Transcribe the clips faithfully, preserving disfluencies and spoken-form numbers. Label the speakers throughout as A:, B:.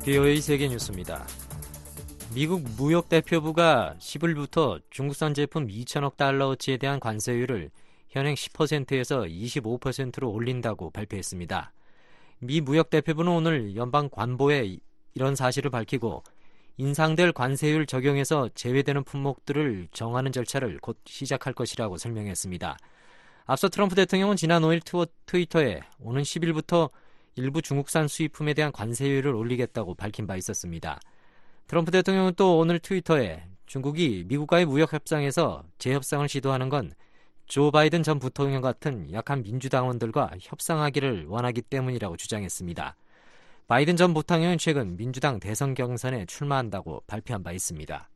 A: 비오에이 세계뉴스입니다. 미국 무역대표부가 십일부터 중국산 제품 이천억 달러어치에 대한 관세율을 현행 십 퍼센트에서 이십오 퍼센트로 올린다고 발표했습니다. 미 무역대표부는 오늘 연방관보에 이런 사실을 밝히고 인상될 관세율 적용에서 제외되는 품목들을 정하는 절차를 곧 시작할 것이라고 설명했습니다. 앞서 트럼프 대통령은 지난 오일 트위터에 오는 십일부터 일부 중국산 수입품에 대한 관세율을 올리겠다고 밝힌 바 있었습니다. 트럼프 대통령은 또 오늘 트위터에 중국이 미국과의 무역 협상에서 재협상을 시도하는 건 조 바이든 전 부통령 같은 약한 민주당원들과 협상하기를 원하기 때문이라고 주장했습니다. 바이든 전 부통령은 최근 민주당 대선 경선에 출마한다고 발표한 바 있습니다.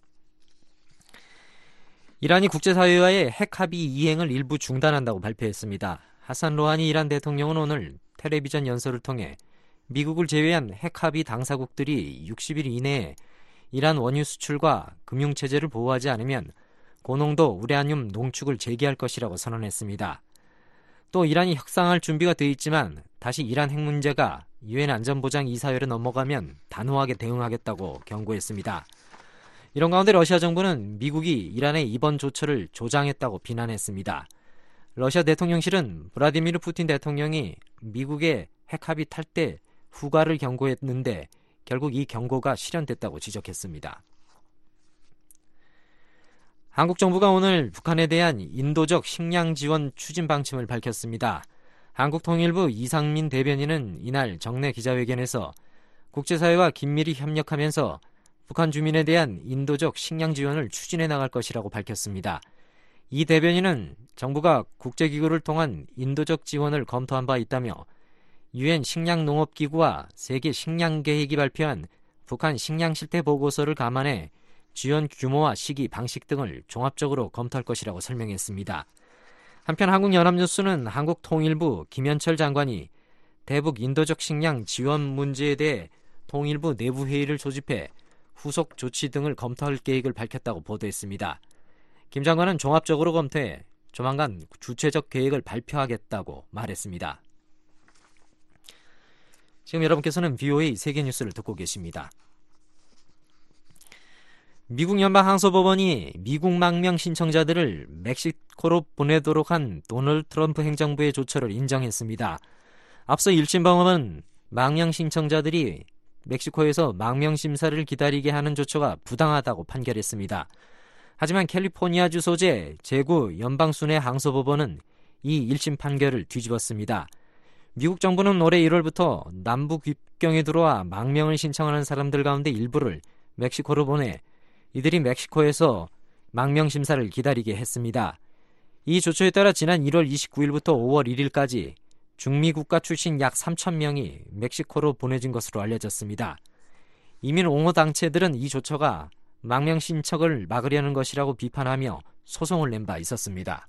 A: 이란이 국제사회와의 핵 합의 이행을 일부 중단한다고 발표했습니다. 하산 로하니 이란 대통령은 오늘 텔레비전 연설을 통해 미국을 제외한 핵 합의 당사국들이 육십 일 이내에 이란 원유 수출과 금융체제를 보호하지 않으면 고농도 우라늄 농축을 재개할 것이라고 선언했습니다. 또 이란이 협상할 준비가 돼 있지만 다시 이란 핵 문제가 유엔 안전보장 이사회로 넘어가면 단호하게 대응하겠다고 경고했습니다. 이런 가운데 러시아 정부는 미국이 이란의 이번 조처를 조장했다고 비난했습니다. 러시아 대통령실은 블라디미르 푸틴 대통령이 미국의 핵 합의 탈때 후과를 경고했는데 결국 이 경고가 실현됐다고 지적했습니다. 한국 정부가 오늘 북한에 대한 인도적 식량 지원 추진 방침을 밝혔습니다. 한국통일부 이상민 대변인은 이날 정례 기자회견에서 국제사회와 긴밀히 협력하면서 북한 주민에 대한 인도적 식량 지원을 추진해 나갈 것이라고 밝혔습니다. 이 대변인은 정부가 국제기구를 통한 인도적 지원을 검토한 바 있다며 유엔 식량농업기구와 세계 식량계획이 발표한 북한 식량 실태 보고서를 감안해 지원 규모와 시기, 방식 등을 종합적으로 검토할 것이라고 설명했습니다. 한편 한국연합뉴스는 한국통일부 김현철 장관이 대북 인도적 식량 지원 문제에 대해 통일부 내부회의를 조집해 후속 조치 등을 검토할 계획을 밝혔다고 보도했습니다. 김 장관은 종합적으로 검토해 조만간 구체적 계획을 발표하겠다고 말했습니다. 지금 여러분께서는 비오에이 세계뉴스를 듣고 계십니다. 미국 연방항소법원이 미국 망명 신청자들을 멕시코로 보내도록 한 도널드 트럼프 행정부의 조처를 인정했습니다. 앞서 일 심 법원은 망명 신청자들이 멕시코에서 망명 심사를 기다리게 하는 조처가 부당하다고 판결했습니다. 하지만 캘리포니아주 소재 제구 연방순회 항소법원은 이 일 심 판결을 뒤집었습니다. 미국 정부는 올해 일월부터 남북 국경에 들어와 망명을 신청하는 사람들 가운데 일부를 멕시코로 보내 이들이 멕시코에서 망명 심사를 기다리게 했습니다. 이 조처에 따라 지난 일월 이십구일부터 오월 일일까지 중미 국가 출신 약 삼천 명이 멕시코로 보내진 것으로 알려졌습니다. 이민 옹호 단체들은 이 조처가 망명 신청을 막으려는 것이라고 비판하며 소송을 낸 바 있었습니다.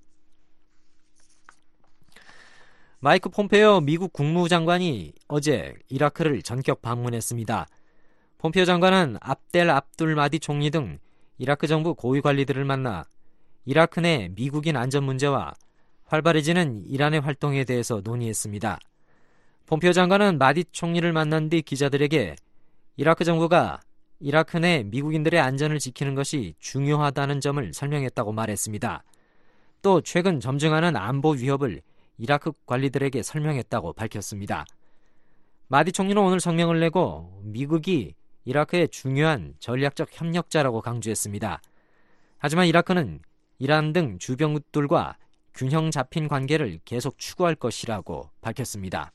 A: 마이크 폼페이오 미국 국무장관이 어제 이라크를 전격 방문했습니다. 폼페이오 장관은 압델 압둘 마디 총리 등 이라크 정부 고위 관리들을 만나 이라크 내 미국인 안전 문제와 활발해지는 이란의 활동에 대해서 논의했습니다. 폼페이오 장관은 마디 총리를 만난 뒤 기자들에게 이라크 정부가 이라크 내 미국인들의 안전을 지키는 것이 중요하다는 점을 설명했다고 말했습니다. 또 최근 점증하는 안보 위협을 이라크 관리들에게 설명했다고 밝혔습니다. 마디 총리는 오늘 성명을 내고 미국이 이라크의 중요한 전략적 협력자라고 강조했습니다. 하지만 이라크는 이란 등 주변국들과 균형 잡힌 관계를 계속 추구할 것이라고 밝혔습니다.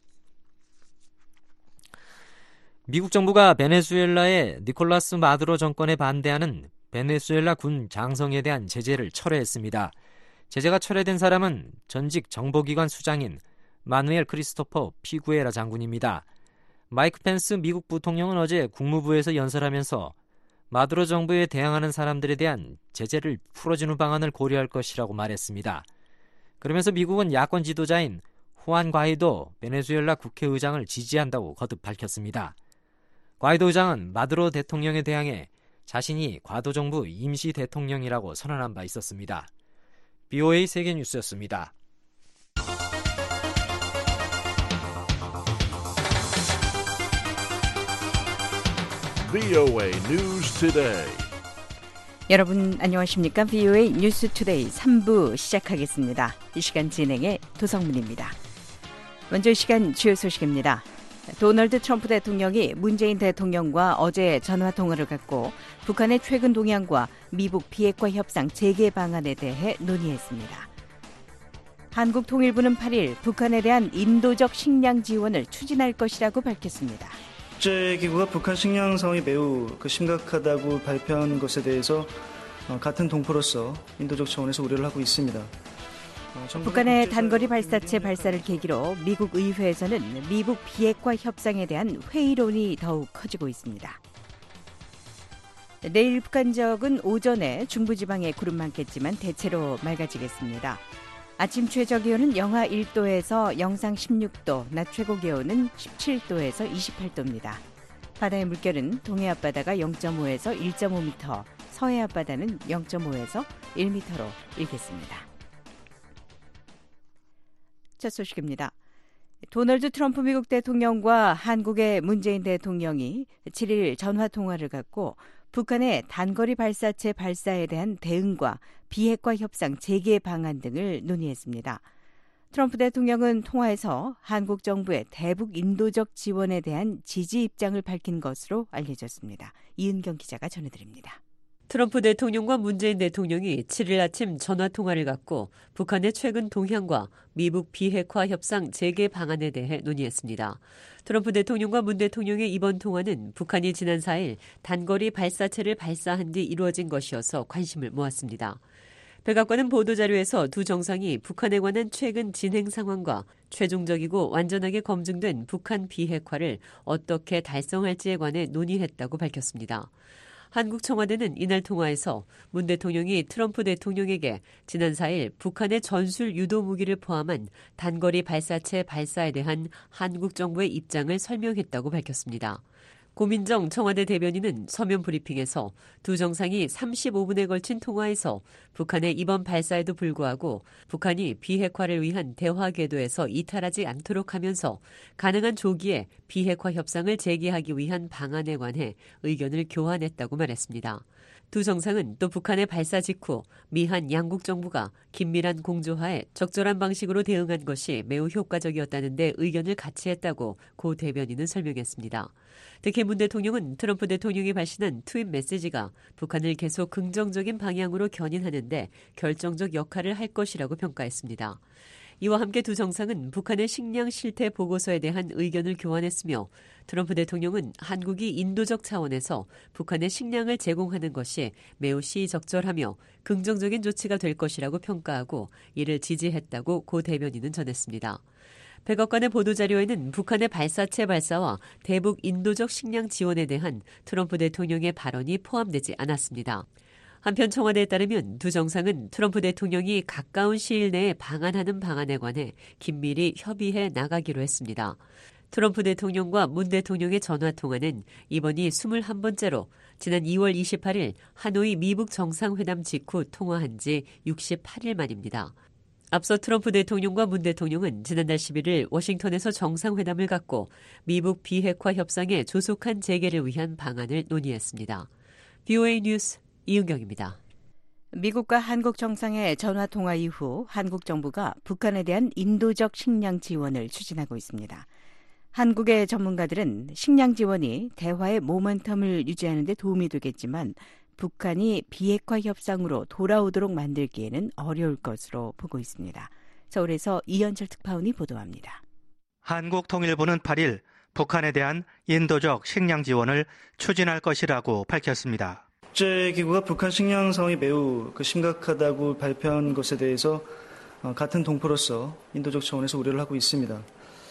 A: 미국 정부가 베네수엘라의 니콜라스 마두로 정권에 반대하는 베네수엘라 군 장성에 대한 제재를 철회했습니다. 제재가 철회된 사람은 전직 정보기관 수장인 마누엘 크리스토퍼 피구에라 장군입니다. 마이크 펜스 미국 부통령은 어제 국무부에서 연설하면서 마두로 정부에 대항하는 사람들에 대한 제재를 풀어주는 방안을 고려할 것이라고 말했습니다. 그러면서 미국은 야권 지도자인 후안 과이도 베네수엘라 국회의장을 지지한다고 거듭 밝혔습니다. 과이도 의장은 마두로 대통령에 대항해 자신이 과도정부 임시 대통령이라고 선언한 바 있었습니다. 비오에이 세계뉴스였습니다.
B: 브이오에이 News Today.
C: 여러분 안녕하십니까? 브이오에이 뉴스 투데이 삼 부 시작하겠습니다. 이 시간 진행의 도성문입니다. 먼저 이 시간 주요 소식입니다. 도널드 트럼프 대통령이 문재인 대통령과 어제 전화통화를 갖고 북한의 최근 동향과 미북 비핵화 협상 재개 방안에 대해 논의했습니다. 한국통일부는 팔 일 북한에 대한 인도적 식량 지원을 추진할 것이라고 밝혔습니다.
D: 국제기구가 북한 식량 상황이 매우 그 심각하다고 발표한 것에 대해서 같은 동포로서 인도적 차원에서 우려를 하고 있습니다.
C: 북한의 단거리 발사체 발사를 계기로 미국 의회에서는 미북 비핵화 협상에 대한 회의론이 더욱 커지고 있습니다. 내일 북한 지역은 오전에 중부지방에 구름 많겠지만 대체로 맑아지겠습니다. 아침 최저기온은 영하 일 도에서 영상 십육 도, 낮 최고기온은 십칠 도에서 이십팔 도입니다. 바다의 물결은 동해 앞바다가 영 점 오에서 일 점 오 미터, 서해 앞바다는 영 점 오에서 일 미터로 일겠습니다. 첫 소식입니다. 도널드 트럼프 미국 대통령과 한국의 문재인 대통령이 칠 일 전화통화를 갖고 북한의 단거리 발사체 발사에 대한 대응과 비핵화 협상 재개 방안 등을 논의했습니다. 트럼프 대통령은 통화에서 한국 정부의 대북 인도적 지원에 대한 지지 입장을 밝힌 것으로 알려졌습니다. 이은경 기자가 전해드립니다.
E: 트럼프 대통령과 문재인 대통령이 칠 일 아침 전화통화를 갖고 북한의 최근 동향과 미북 비핵화 협상 재개 방안에 대해 논의했습니다. 트럼프 대통령과 문 대통령의 이번 통화는 북한이 지난 사 일 단거리 발사체를 발사한 뒤 이루어진 것이어서 관심을 모았습니다. 백악관은 보도자료에서 두 정상이 북한에 관한 최근 진행 상황과 최종적이고 완전하게 검증된 북한 비핵화를 어떻게 달성할지에 관해 논의했다고 밝혔습니다. 한국 청와대는 이날 통화에서 문 대통령이 트럼프 대통령에게 지난 사 일 북한의 전술 유도 무기를 포함한 단거리 발사체 발사에 대한 한국 정부의 입장을 설명했다고 밝혔습니다. 고민정 청와대 대변인은 서면 브리핑에서 두 정상이 삼십오 분에 걸친 통화에서 북한의 이번 발사에도 불구하고 북한이 비핵화를 위한 대화 궤도에서 이탈하지 않도록 하면서 가능한 조기에 비핵화 협상을 재개하기 위한 방안에 관해 의견을 교환했다고 말했습니다. 두 정상은 또 북한의 발사 직후 미한 양국 정부가 긴밀한 공조하에 적절한 방식으로 대응한 것이 매우 효과적이었다는 데 의견을 같이 했다고 고 대변인은 설명했습니다. 특히 문 대통령은 트럼프 대통령이 발신한 트윗 메시지가 북한을 계속 긍정적인 방향으로 견인하는 데 결정적 역할을 할 것이라고 평가했습니다. 이와 함께 두 정상은 북한의 식량 실태 보고서에 대한 의견을 교환했으며 트럼프 대통령은 한국이 인도적 차원에서 북한에 식량을 제공하는 것이 매우 시적절하며 긍정적인 조치가 될 것이라고 평가하고 이를 지지했다고 고 대변인은 전했습니다. 백악관의 보도자료에는 북한의 발사체 발사와 대북 인도적 식량 지원에 대한 트럼프 대통령의 발언이 포함되지 않았습니다. 한편 청와대에 따르면 두 정상은 트럼프 대통령이 가까운 시일 내에 방한하는 방안에 관해 긴밀히 협의해 나가기로 했습니다. 트럼프 대통령과 문 대통령의 전화통화는 이번이 이십일 번째로 지난 이월 이십팔 일 하노이 미북 정상회담 직후 통화한 지 육십팔 일 만입니다. 앞서 트럼프 대통령과 문 대통령은 지난달 십일 일 워싱턴에서 정상회담을 갖고 미북 비핵화 협상의 조속한 재개를 위한 방안을 논의했습니다. 브이오에이 뉴스 이은경입니다.
C: 미국과 한국 정상의 전화통화 이후 한국 정부가 북한에 대한 인도적 식량 지원을 추진하고 있습니다. 한국의 전문가들은 식량 지원이 대화의 모멘텀을 유지하는 데 도움이 되겠지만 북한이 비핵화 협상으로 돌아오도록 만들기에는 어려울 것으로 보고 있습니다. 서울에서 이현철 특파원이 보도합니다.
F: 한국통일부는 팔 일 북한에 대한 인도적 식량 지원을 추진할 것이라고 밝혔습니다.
D: 국제기구가 북한 식량 상황이 매우 그 심각하다고 발표한 것에 대해서 같은 동포로서 인도적 차원에서 우려를 하고 있습니다.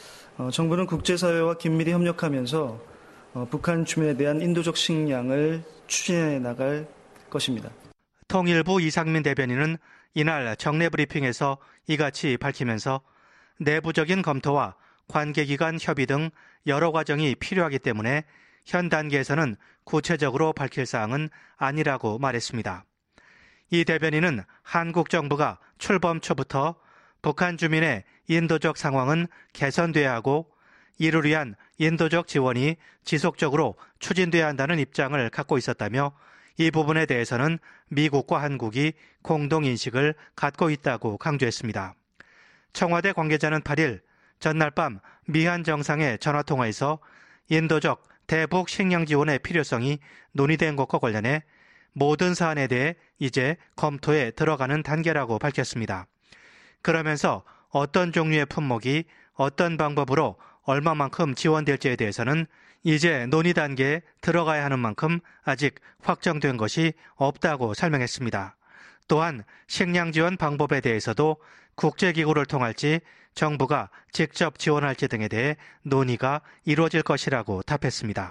D: 정부는 국제사회와 긴밀히 협력하면서 북한 주민에 대한 인도적 식량을 추진해 나갈 것입니다.
F: 통일부 이상민 대변인은 이날 정례 브리핑에서 이같이 밝히면서 내부적인 검토와 관계기관 협의 등 여러 과정이 필요하기 때문에 현 단계에서는 구체적으로 밝힐 사항은 아니라고 말했습니다. 이 대변인은 한국 정부가 출범 초부터 북한 주민의 인도적 상황은 개선돼야 하고 이를 위한 인도적 지원이 지속적으로 추진돼야 한다는 입장을 갖고 있었다며 이 부분에 대해서는 미국과 한국이 공동인식을 갖고 있다고 강조했습니다. 청와대 관계자는 팔 일 전날 밤 미한 정상의 전화통화에서 인도적 대북 식량 지원의 필요성이 논의된 것과 관련해 모든 사안에 대해 이제 검토에 들어가는 단계라고 밝혔습니다. 그러면서 어떤 종류의 품목이 어떤 방법으로 얼마만큼 지원될지에 대해서는 이제 논의 단계에 들어가야 하는 만큼 아직 확정된 것이 없다고 설명했습니다. 또한 식량 지원 방법에 대해서도 국제기구를 통할지 정부가 직접 지원할지 등에 대해 논의가 이루어질 것이라고 답했습니다.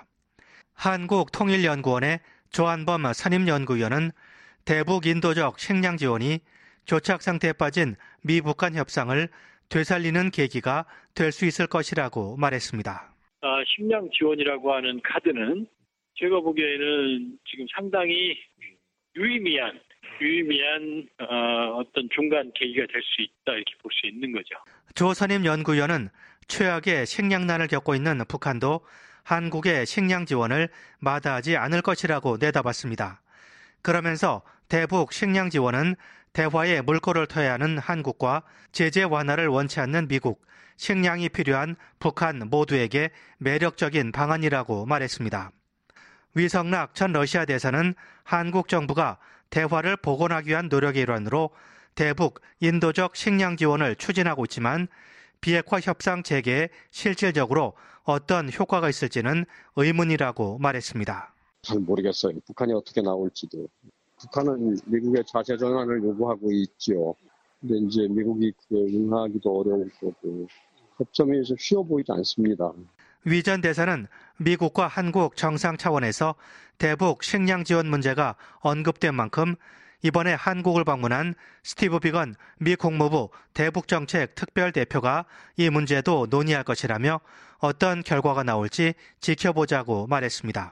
F: 한국통일연구원의 조한범 선임연구위원은 대북 인도적 식량 지원이 교착 상태에 빠진 미북 간 협상을 되살리는 계기가 될 수 있을 것이라고 말했습니다.
G: 아, 식량 지원이라고 하는 카드는 제가 보기에는 지금 상당히 유의미한, 유의미한 어, 어떤 중간 계기가 될 수 있다 이렇게 볼 수 있는 거죠.
F: 조 선임 연구위원은 최악의 식량난을 겪고 있는 북한도 한국의 식량 지원을 마다하지 않을 것이라고 내다봤습니다. 그러면서 대북 식량 지원은 대화의 물꼬를 터야 하는 한국과 제재 완화를 원치 않는 미국, 식량이 필요한 북한 모두에게 매력적인 방안이라고 말했습니다. 위성락 전 러시아 대사는 한국 정부가 대화를 복원하기 위한 노력의 일환으로 대북 인도적 식량 지원을 추진하고 있지만 비핵화 협상 재개에 실질적으로 어떤 효과가 있을지는 의문이라고 말했습니다.
H: 잘 모르겠어요. 북한이 어떻게 나올지도. 북한은 미국의 자세 전환을 요구하고 있지요. 근데 이제 미국이 그게 응하기도 어려울 거고 협점이 좀 쉬워 보이지 않습니다.
F: 위 전 대사는 미국과 한국 정상 차원에서 대북 식량 지원 문제가 언급된 만큼 이번에 한국을 방문한 스티브 비건 미 국무부 대북정책 특별대표가 이 문제도 논의할 것이라며 어떤 결과가 나올지 지켜보자고 말했습니다.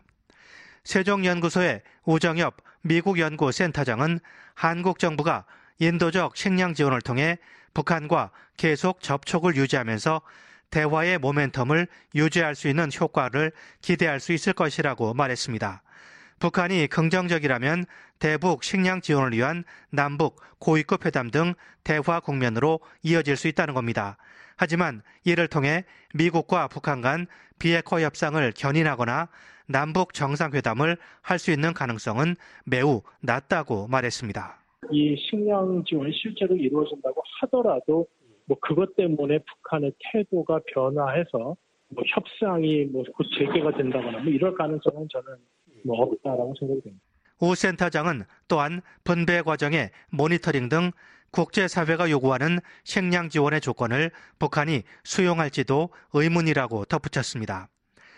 F: 세종연구소의 우정엽 미국 연구센터장은 한국 정부가 인도적 식량 지원을 통해 북한과 계속 접촉을 유지하면서 대화의 모멘텀을 유지할 수 있는 효과를 기대할 수 있을 것이라고 말했습니다. 북한이 긍정적이라면 대북 식량 지원을 위한 남북 고위급 회담 등 대화 국면으로 이어질 수 있다는 겁니다. 하지만 이를 통해 미국과 북한 간 비핵화 협상을 견인하거나 남북 정상회담을 할 수 있는 가능성은 매우 낮다고 말했습니다.
I: 이 식량 지원이 실제로 이루어진다고 하더라도 뭐 그것 때문에 북한의 태도가 변화해서 뭐 협상이 뭐 곧 재개가 된다거나 뭐 이럴 가능성은 저는 뭐 없다라고 생각이 됩니다.
F: 우 센터장은 또한 분배 과정의 모니터링 등 국제사회가 요구하는 식량 지원의 조건을 북한이 수용할지도 의문이라고 덧붙였습니다.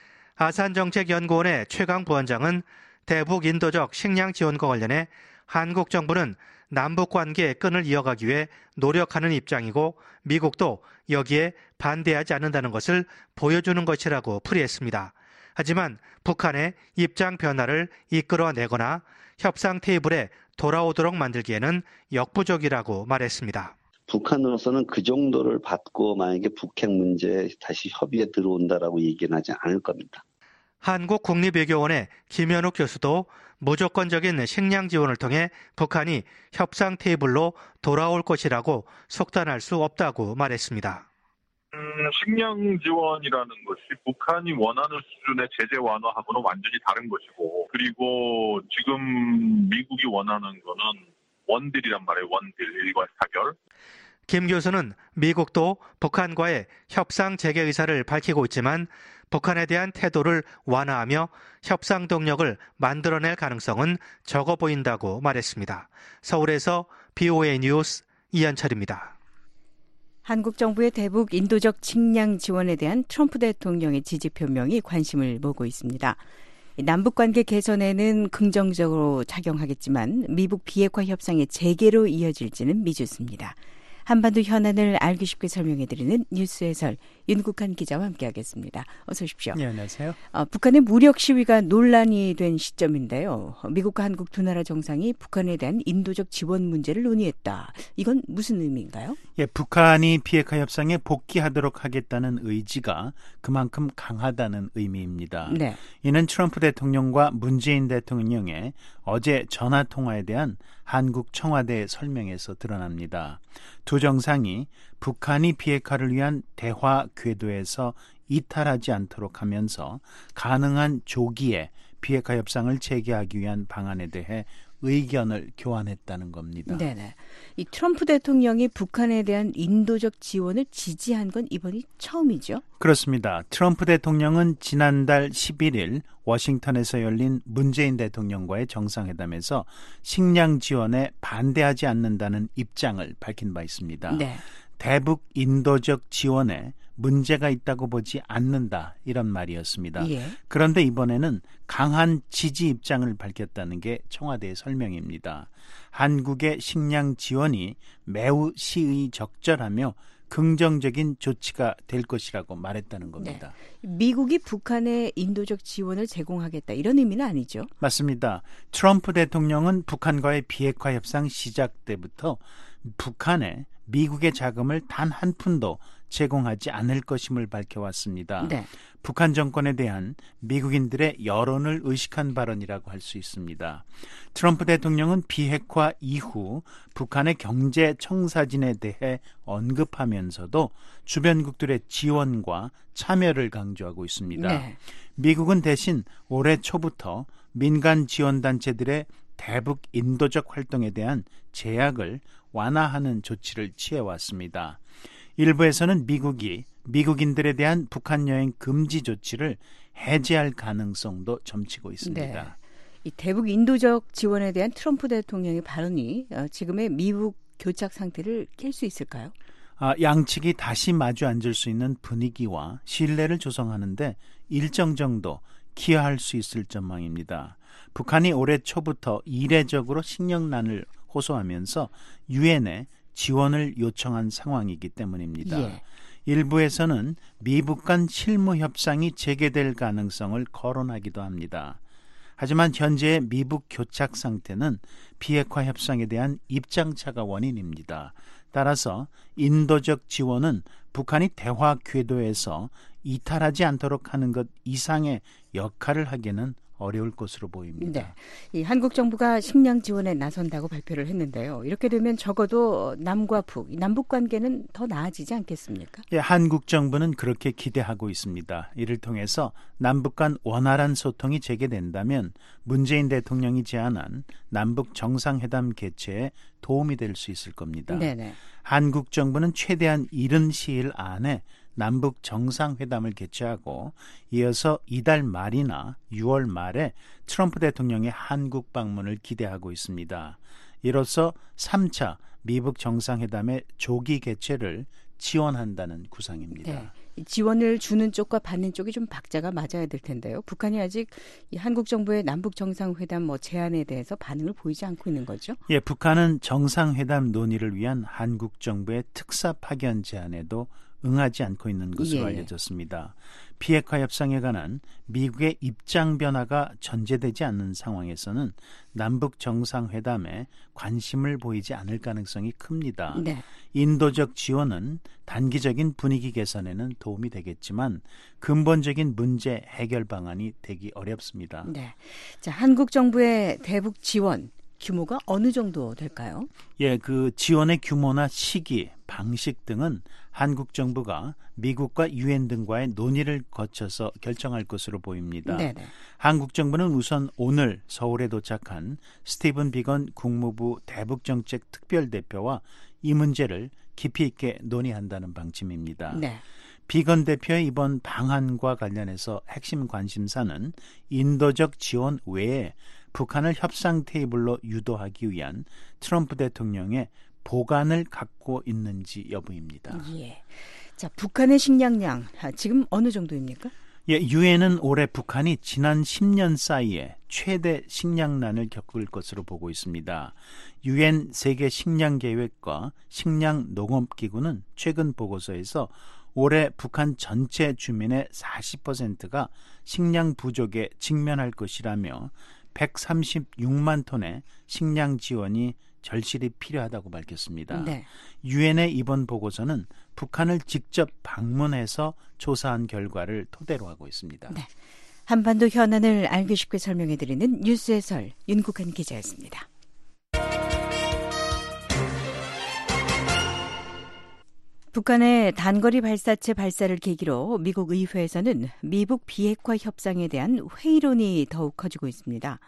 F: 아산정책연구원의 최강 부원장은 대북 인도적 식량 지원과 관련해 한국 정부는 남북 관계의 끈을 이어가기 위해 노력하는 입장이고 미국도 여기에 반대하지 않는다는 것을 보여주는 것이라고 풀이했습니다. 하지만 북한의 입장 변화를 이끌어내거나 협상 테이블에 돌아오도록 만들기에는 역부족이라고 말했습니다.
J: 북한으로서는 그 정도를 받고 만약에 북핵 문제에 다시 협의에 들어온다라고 얘기는 하지 않을 겁니다.
F: 한국국립외교원의 김현욱 교수도 무조건적인 식량 지원을 통해 북한이 협상 테이블로 돌아올 것이라고 속단할 수 없다고 말했습니다.
K: 음, 식량 지원이라는 것이 북한이 원하는 수준의 제재 완화하고는 완전히 다른 것이고, 그리고 지금 미국이 원하는 거는 원딜이란 말이에요. 원딜, 일과 사결.
F: 김 교수는 미국도 북한과의 협상 재개 의사를 밝히고 있지만 북한에 대한 태도를 완화하며 협상 동력을 만들어낼 가능성은 적어 보인다고 말했습니다. 서울에서 비오에이 뉴스 이현철입니다.
C: 한국 정부의 대북 인도적 식량 지원에 대한 트럼프 대통령의 지지 표명이 관심을 모으고 있습니다. 남북관계 개선에는 긍정적으로 작용하겠지만 미북 비핵화 협상의 재개로 이어질지는 미지수입니다. 한반도 현안을 알기 쉽게 설명해드리는 뉴스 해설 윤국한 기자와 함께하겠습니다. 어서 오십시오.
L: 네, 안녕하세요.
C: 어, 북한의 무력 시위가 논란이 된 시점인데요. 미국과 한국 두 나라 정상이 북한에 대한 인도적 지원 문제를 논의했다. 이건 무슨 의미인가요?
L: 예, 북한이 비핵화 협상에 복귀하도록 하겠다는 의지가 그만큼 강하다는 의미입니다.
C: 네.
L: 이는 트럼프 대통령과 문재인 대통령의 어제 전화 통화에 대한 한국 청와대 설명에서 드러납니다. 두 정상이 북한이 비핵화를 위한 대화 궤도에서 이탈하지 않도록 하면서 가능한 조기에 비핵화 협상을 재개하기 위한 방안에 대해 의견을 교환했다는 겁니다.
C: 네네. 이 트럼프 대통령이 북한에 대한 인도적 지원을 지지한 건 이번이 처음이죠?
L: 그렇습니다. 트럼프 대통령은 지난달 십일 일 워싱턴에서 열린 문재인 대통령과의 정상회담에서 식량 지원에 반대하지 않는다는 입장을 밝힌 바 있습니다.
C: 네.
L: 대북 인도적 지원에 문제가 있다고 보지 않는다, 이런 말이었습니다.
C: 예.
L: 그런데 이번에는 강한 지지 입장을 밝혔다는 게 청와대의 설명입니다. 한국의 식량 지원이 매우 시의적절하며 긍정적인 조치가 될 것이라고 말했다는 겁니다.
C: 네. 미국이 북한에 인도적 지원을 제공하겠다, 이런 의미는 아니죠?
L: 맞습니다. 트럼프 대통령은 북한과의 비핵화 협상 시작 때부터 북한에 미국의 자금을 단 한 푼도 제공하지 않을 것임을 밝혀왔습니다.
C: 네.
L: 북한 정권에 대한 미국인들의 여론을 의식한 발언이라고 할 수 있습니다. 트럼프 대통령은 비핵화 이후 북한의 경제 청사진에 대해 언급하면서도 주변국들의 지원과 참여를 강조하고 있습니다.
C: 네.
L: 미국은 대신 올해 초부터 민간 지원단체들의 대북 인도적 활동에 대한 제약을 완화하는 조치를 취해왔습니다. 일부에서는 미국이 미국인들에 대한 북한 여행 금지 조치를 해제할 가능성도 점치고 있습니다.
C: 네. 이 대북 인도적 지원에 대한 트럼프 대통령의 발언이 지금의 미국 교착 상태를 깰 수 있을까요?
L: 아, 양측이 다시 마주 앉을 수 있는 분위기와 신뢰를 조성하는데 일정 정도 기여할 수 있을 전망입니다. 북한이 올해 초부터 이례적으로 식량난을 호소하면서 유엔에 지원을 요청한 상황이기 때문입니다.
C: 예.
L: 일부에서는 미북 간 실무 협상이 재개될 가능성을 거론하기도 합니다. 하지만 현재의 미북 교착 상태는 비핵화 협상에 대한 입장차가 원인입니다. 따라서 인도적 지원은 북한이 대화 궤도에서 이탈하지 않도록 하는 것 이상의 역할을 하기는 어려울 것으로 보입니다.
C: 네. 이 한국 정부가 식량 지원에 나선다고 발표를 했는데요. 이렇게 되면 적어도 남과 북, 남북 관계는 더 나아지지 않겠습니까?
L: 예, 한국 정부는 그렇게 기대하고 있습니다. 이를 통해서 남북 간 원활한 소통이 재개된다면 문재인 대통령이 제안한 남북 정상회담 개최에 도움이 될 수 있을 겁니다.
C: 네네.
L: 한국 정부는 최대한 이른 시일 안에 남북 정상회담을 개최하고 이어서 이달 말이나 유월 말에 트럼프 대통령의 한국 방문을 기대하고 있습니다. 이로써 삼 차 미북 정상회담의 조기 개최를 지원한다는 구상입니다.
C: 네. 지원을 주는 쪽과 받는 쪽이 좀 박자가 맞아야 될 텐데요. 북한이 아직 이 한국 정부의 남북 정상회담 뭐 제안에 대해서 반응을 보이지 않고 있는 거죠?
L: 예, 북한은 정상회담 논의를 위한 한국 정부의 특사 파견 제안에도 응하지 않고 있는 것으로
C: 예.
L: 알려졌습니다. 비핵화 협상에 관한 미국의 입장 변화가 전제되지 않는 상황에서는 남북 정상회담에 관심을 보이지 않을 가능성이 큽니다.
C: 네.
L: 인도적 지원은 단기적인 분위기 개선에는 도움이 되겠지만 근본적인 문제 해결 방안이 되기 어렵습니다.
C: 네. 자, 한국 정부의 대북 지원 규모가 어느 정도 될까요?
L: 예, 그 지원의 규모나 시기, 방식 등은 한국 정부가 미국과 유엔 등과의 논의를 거쳐서 결정할 것으로 보입니다.
C: 네네.
L: 한국 정부는 우선 오늘 서울에 도착한 스티븐 비건 국무부 대북정책 특별대표와 이 문제를 깊이 있게 논의한다는 방침입니다.
C: 네.
L: 비건 대표의 이번 방안과 관련해서 핵심 관심사는 인도적 지원 외에 북한을 협상 테이블로 유도하기 위한 트럼프 대통령의 보관을 갖고 있는지 여부입니다.
C: 예. 자, 북한의 식량량 지금 어느 정도입니까?
L: 예, 유엔은 올해 북한이 지난 십 년 사이에 최대 식량난을 겪을 것으로 보고 있습니다. 유엔 세계 식량 계획과 식량 농업 기구는 최근 보고서에서 올해 북한 전체 주민의 사십 퍼센트가 식량 부족에 직면할 것이라며 백삼십육만 톤의 식량 지원이 절실히 필요하다고 밝혔습니다.
C: 네.
L: 유엔의 이번 보고서는 북한을 직접 방문해서 조사한 결과를 토대로 하고 있습니다.
C: 네. 한반도 현안을 알기 쉽게 설명해드리는 뉴스 해설 윤국한 기자였습니다. 북한의 단거리 발사체 발사를 계기로 미국 의회에서는 미북 비핵화 협상에 대한 회의론이 더욱 커지고 있습니다.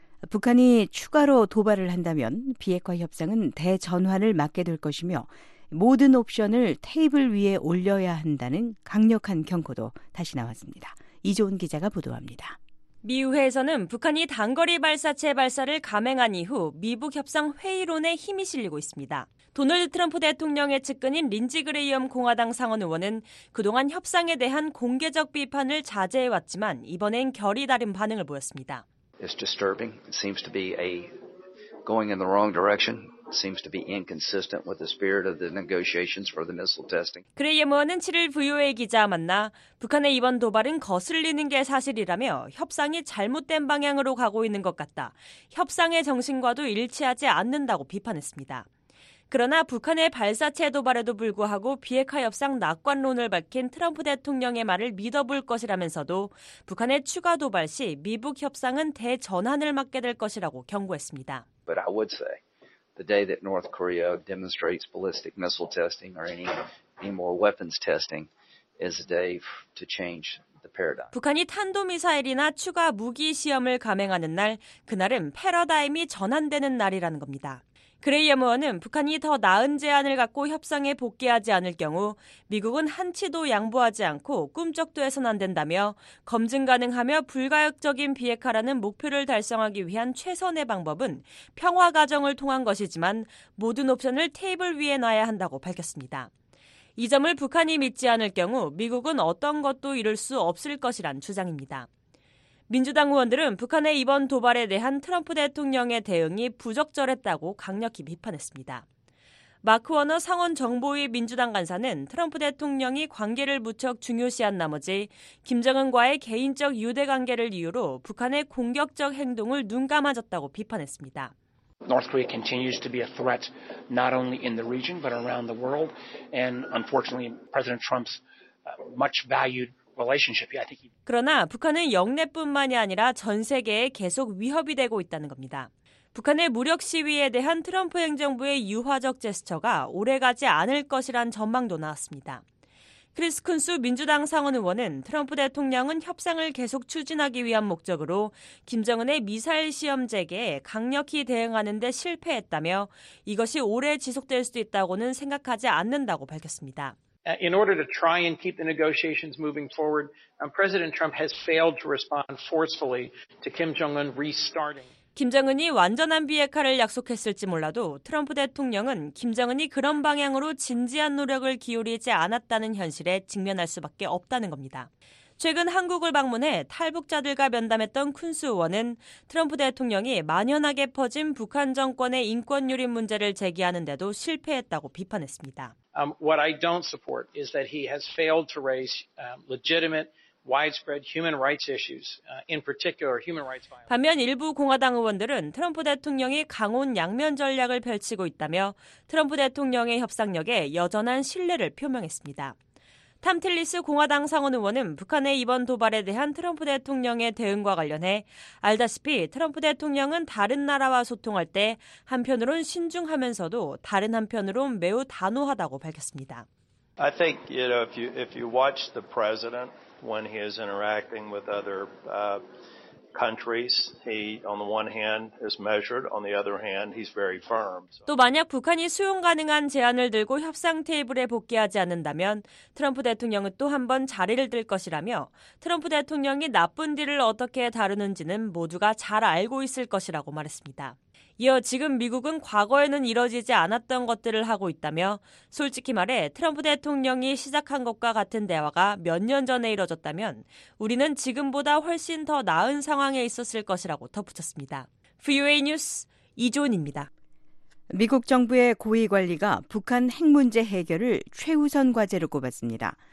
C: 북한이 추가로 도발을 한다면 비핵화 협상은 대전환을 맞게 될 것이며 모든 옵션을 테이블 위에 올려야 한다는 강력한 경고도 다시 나왔습니다. 이조은 기자가 보도합니다.
M: 미 의회에서는 북한이 단거리 발사체 발사를 감행한 이후 미북 협상 회의론에 힘이 실리고 있습니다. 도널드 트럼프 대통령의 측근인 린지 그레이엄 공화당 상원 의원은 그동안 협상에 대한 공개적 비판을 자제해왔지만 이번엔 결이 다른 반응을 보였습니다.
N: It's disturbing. It seems to be a going in the wrong direction. It seems to be inconsistent with the spirit of the negotiations for the missile testing.
M: 그레이엄 의원은 칠일 브이오에이 기자와 만나 북한의 이번 도발은 거슬리는 게 사실이라며 협상이 잘못된 방향으로 가고 있는 것 같다. 협상의 정신과도 일치하지 않는다고 비판했습니다. 그러나 북한의 발사체 도발에도 불구하고 비핵화 협상 낙관론을 밝힌 트럼프 대통령의 말을 믿어볼 것이라면서도 북한의 추가 도발 시 미북 협상은 대전환을 맞게 될 것이라고 경고했습니다.
N: But I would say the day that North Korea demonstrates ballistic missile testing or any, any more weapons testing is a day to change the paradigm.
M: 북한이 탄도미사일이나 추가 무기 시험을 감행하는 날, 그날은 패러다임이 전환되는 날이라는 겁니다. 그레이엄 의원은 북한이 더 나은 제안을 갖고 협상에 복귀하지 않을 경우 미국은 한치도 양보하지 않고 꿈쩍도 해서는 안 된다며 검증 가능하며 불가역적인 비핵화라는 목표를 달성하기 위한 최선의 방법은 평화 과정을 통한 것이지만 모든 옵션을 테이블 위에 놔야 한다고 밝혔습니다. 이 점을 북한이 믿지 않을 경우 미국은 어떤 것도 이룰 수 없을 것이란 주장입니다. 민주당 의원들은 북한의 이번 도발에 대한 트럼프 대통령의 대응이 부적절했다고 강력히 비판했습니다. 마크 워너 상원 정보위 민주당 간사는 트럼프 대통령이 관계를 무척 중요시한 나머지 김정은과의 개인적 유대관계를 이유로 북한의 공격적 행동을 눈감아줬다고 비판했습니다.
O: North Korea continues to be a threat not only in the region but around the world, and unfortunately President Trump's much valued
M: 그러나 북한은 영내뿐만이 아니라 전 세계에 계속 위협이 되고 있다는 겁니다. 북한의 무력 시위에 대한 트럼프 행정부의 유화적 제스처가 오래가지 않을 것이란 전망도 나왔습니다. 크리스 쿤스 민주당 상원 의원은 트럼프 대통령은 협상을 계속 추진하기 위한 목적으로 김정은의 미사일 시험 재개에 강력히 대응하는 데 실패했다며 이것이 오래 지속될 수도 있다고는 생각하지 않는다고 밝혔습니다.
P: In order to try and keep the negotiations moving forward, um, President Trump has failed to respond forcefully to Kim Jong-un restarting.
M: 김정은이 완전한 비핵화를 약속했을지 몰라도 트럼프 대통령은 김정은이 그런 방향으로 진지한 노력을 기울이지 않았다는 현실에 직면할 수밖에 없다는 겁니다. 최근 한국을 방문해 탈북자들과 면담했던 쿤스 의원은 트럼프 대통령이 만연하게 퍼진 북한 정권의 인권 유린 문제를 제기하는 데도 실패했다고 비판했습니다.
P: Um, what I don't support is that he has failed to raise um, legitimate, widespread human rights issues, uh, in particular human rights violence.
M: 반면 일부 공화당 의원들은 트럼프 대통령이 강온 양면 전략을 펼치고 있다며 트럼프 대통령의 협상력에 여전한 신뢰를 표명했습니다. 탐 틸리스 공화당 상원 의원은 북한의 이번 도발에 대한 트럼프 대통령의 대응과 관련해 알다시피 트럼프 대통령은 다른 나라와 소통할 때 한편으론 신중하면서도 다른 한편으론 매우 단호하다고 밝혔습니다.
Q: I think you know if you if you watch the president when he is interacting with other uh, countries, he on the one hand is measured, on the other hand he's very firm.
M: 또 만약 북한이 수용 가능한 제안을 들고 협상 테이블에 복귀하지 않는다면 트럼프 대통령은 또 한 번 자리를 들 것이라며 트럼프 대통령이 나쁜 딜을 어떻게 다루는지는 모두가 잘 알고 있을 것이라고 말했습니다. 이어 지금 미국은 과거에는 이뤄지지 않았던 것들을 하고 있다며 솔직히 말해 트럼프 대통령이 시작한 것과 같은 대화가 몇 년 전에 이뤄졌다면 우리는 지금보다 훨씬 더 나은 상황에 있었을 것이라고 덧붙였습니다. 브이오에이 뉴스 이조은입니다.
C: 미국 정부의 고위 관리가 북한 핵 문제 해결을 최우선 과제로 꼽았습니다.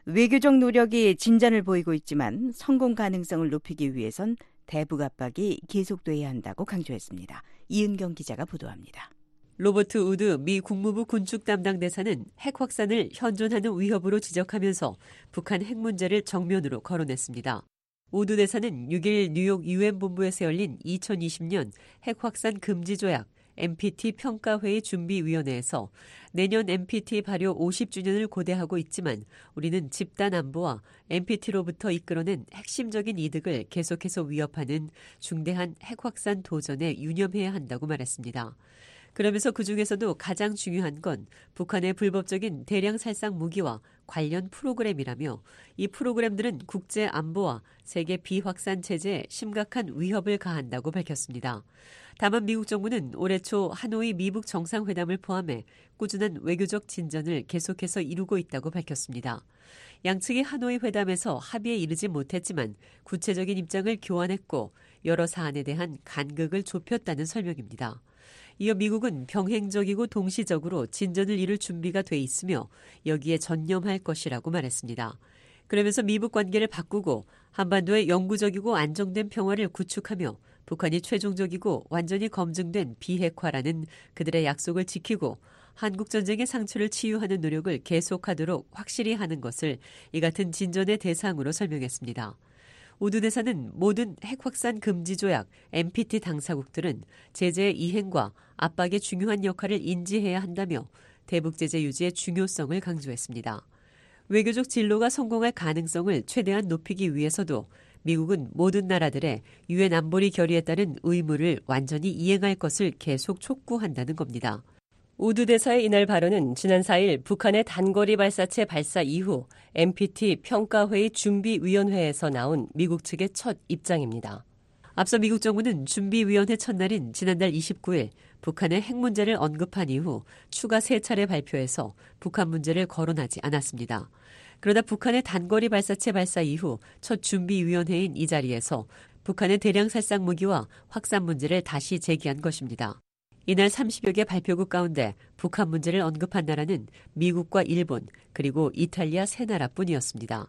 C: 외교적 노력이 진전을 보이고 있지만 성공 가능성을 높이기 위해선 대북 압박이 계속돼야 한다고 강조했습니다. 이은경 기자가 보도합니다.
E: 로버트 우드 미 국무부 군축 담당 대사는 핵 확산을 현존하는 위협으로 지적하면서 북한 핵 문제를 정면으로 거론했습니다. 우드 대사는 육 일 뉴욕 유엔 본부에서 열린 이천이십 년 핵 확산 금지 조약 엠피티 평가회의 준비위원회에서 내년 엠피티 발효 오십 주년을 고대하고 있지만 우리는 집단 안보와 엠피티로부터 이끌어낸 핵심적인 이득을 계속해서 위협하는 중대한 핵 확산 도전에 유념해야 한다고 말했습니다. 그러면서 그중에서도 가장 중요한 건 북한의 불법적인 대량 살상 무기와 관련 프로그램이라며 이 프로그램들은 국제 안보와 세계 비확산 체제에 심각한 위협을 가한다고 밝혔습니다. 다만 미국 정부는 올해 초 하노이 미북 정상회담을 포함해 꾸준한 외교적 진전을 계속해서 이루고 있다고 밝혔습니다. 양측이 하노이 회담에서 합의에 이르지 못했지만 구체적인 입장을 교환했고 여러 사안에 대한 간극을 좁혔다는 설명입니다. 이어 미국은 병행적이고 동시적으로 진전을 이룰 준비가 돼 있으며 여기에 전념할 것이라고 말했습니다. 그러면서 미북 관계를 바꾸고 한반도의 영구적이고 안정된 평화를 구축하며 북한이 최종적이고 완전히 검증된 비핵화라는 그들의 약속을 지키고 한국전쟁의 상처를 치유하는 노력을 계속하도록 확실히 하는 것을 이 같은 진전의 대상으로 설명했습니다. 우드 대사는 모든 핵 확산 금지 조약 엠피티 당사국들은 제재의 이행과 압박의 중요한 역할을 인지해야 한다며 대북 제재 유지의 중요성을 강조했습니다. 외교적 진로가 성공할 가능성을 최대한 높이기 위해서도 미국은 모든 나라들의 유엔 안보리 결의에 따른 의무를 완전히 이행할 것을 계속 촉구한다는 겁니다. 우드 대사의 이날 발언은 지난 사 일 북한의 단거리 발사체 발사 이후 엠피티 평가회의 준비위원회에서 나온 미국 측의 첫 입장입니다. 앞서 미국 정부는 준비위원회 첫날인 지난달 이십구 일 북한의 핵 문제를 언급한 이후 추가 세 차례 발표해서 북한 문제를 거론하지 않았습니다. 그러다 북한의 단거리 발사체 발사 이후 첫 준비위원회인 이 자리에서 북한의 대량 살상 무기와 확산 문제를 다시 제기한 것입니다. 이날 삼십여 개 발표국 가운데 북한 문제를 언급한 나라는 미국과 일본 그리고 이탈리아 세 나라뿐이었습니다.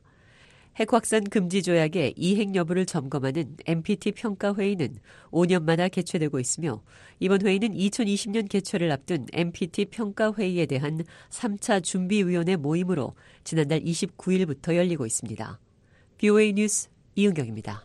E: 핵 확산 금지 조약의 이행 여부를 점검하는 엠피티 평가회의는 오 년마다 개최되고 있으며 이번 회의는 이천이십 년 개최를 앞둔 엠피티 평가회의에 대한 삼 차 준비위원회 모임으로 지난달 이십구 일부터 열리고 있습니다. 비오에이 뉴스 이은경입니다.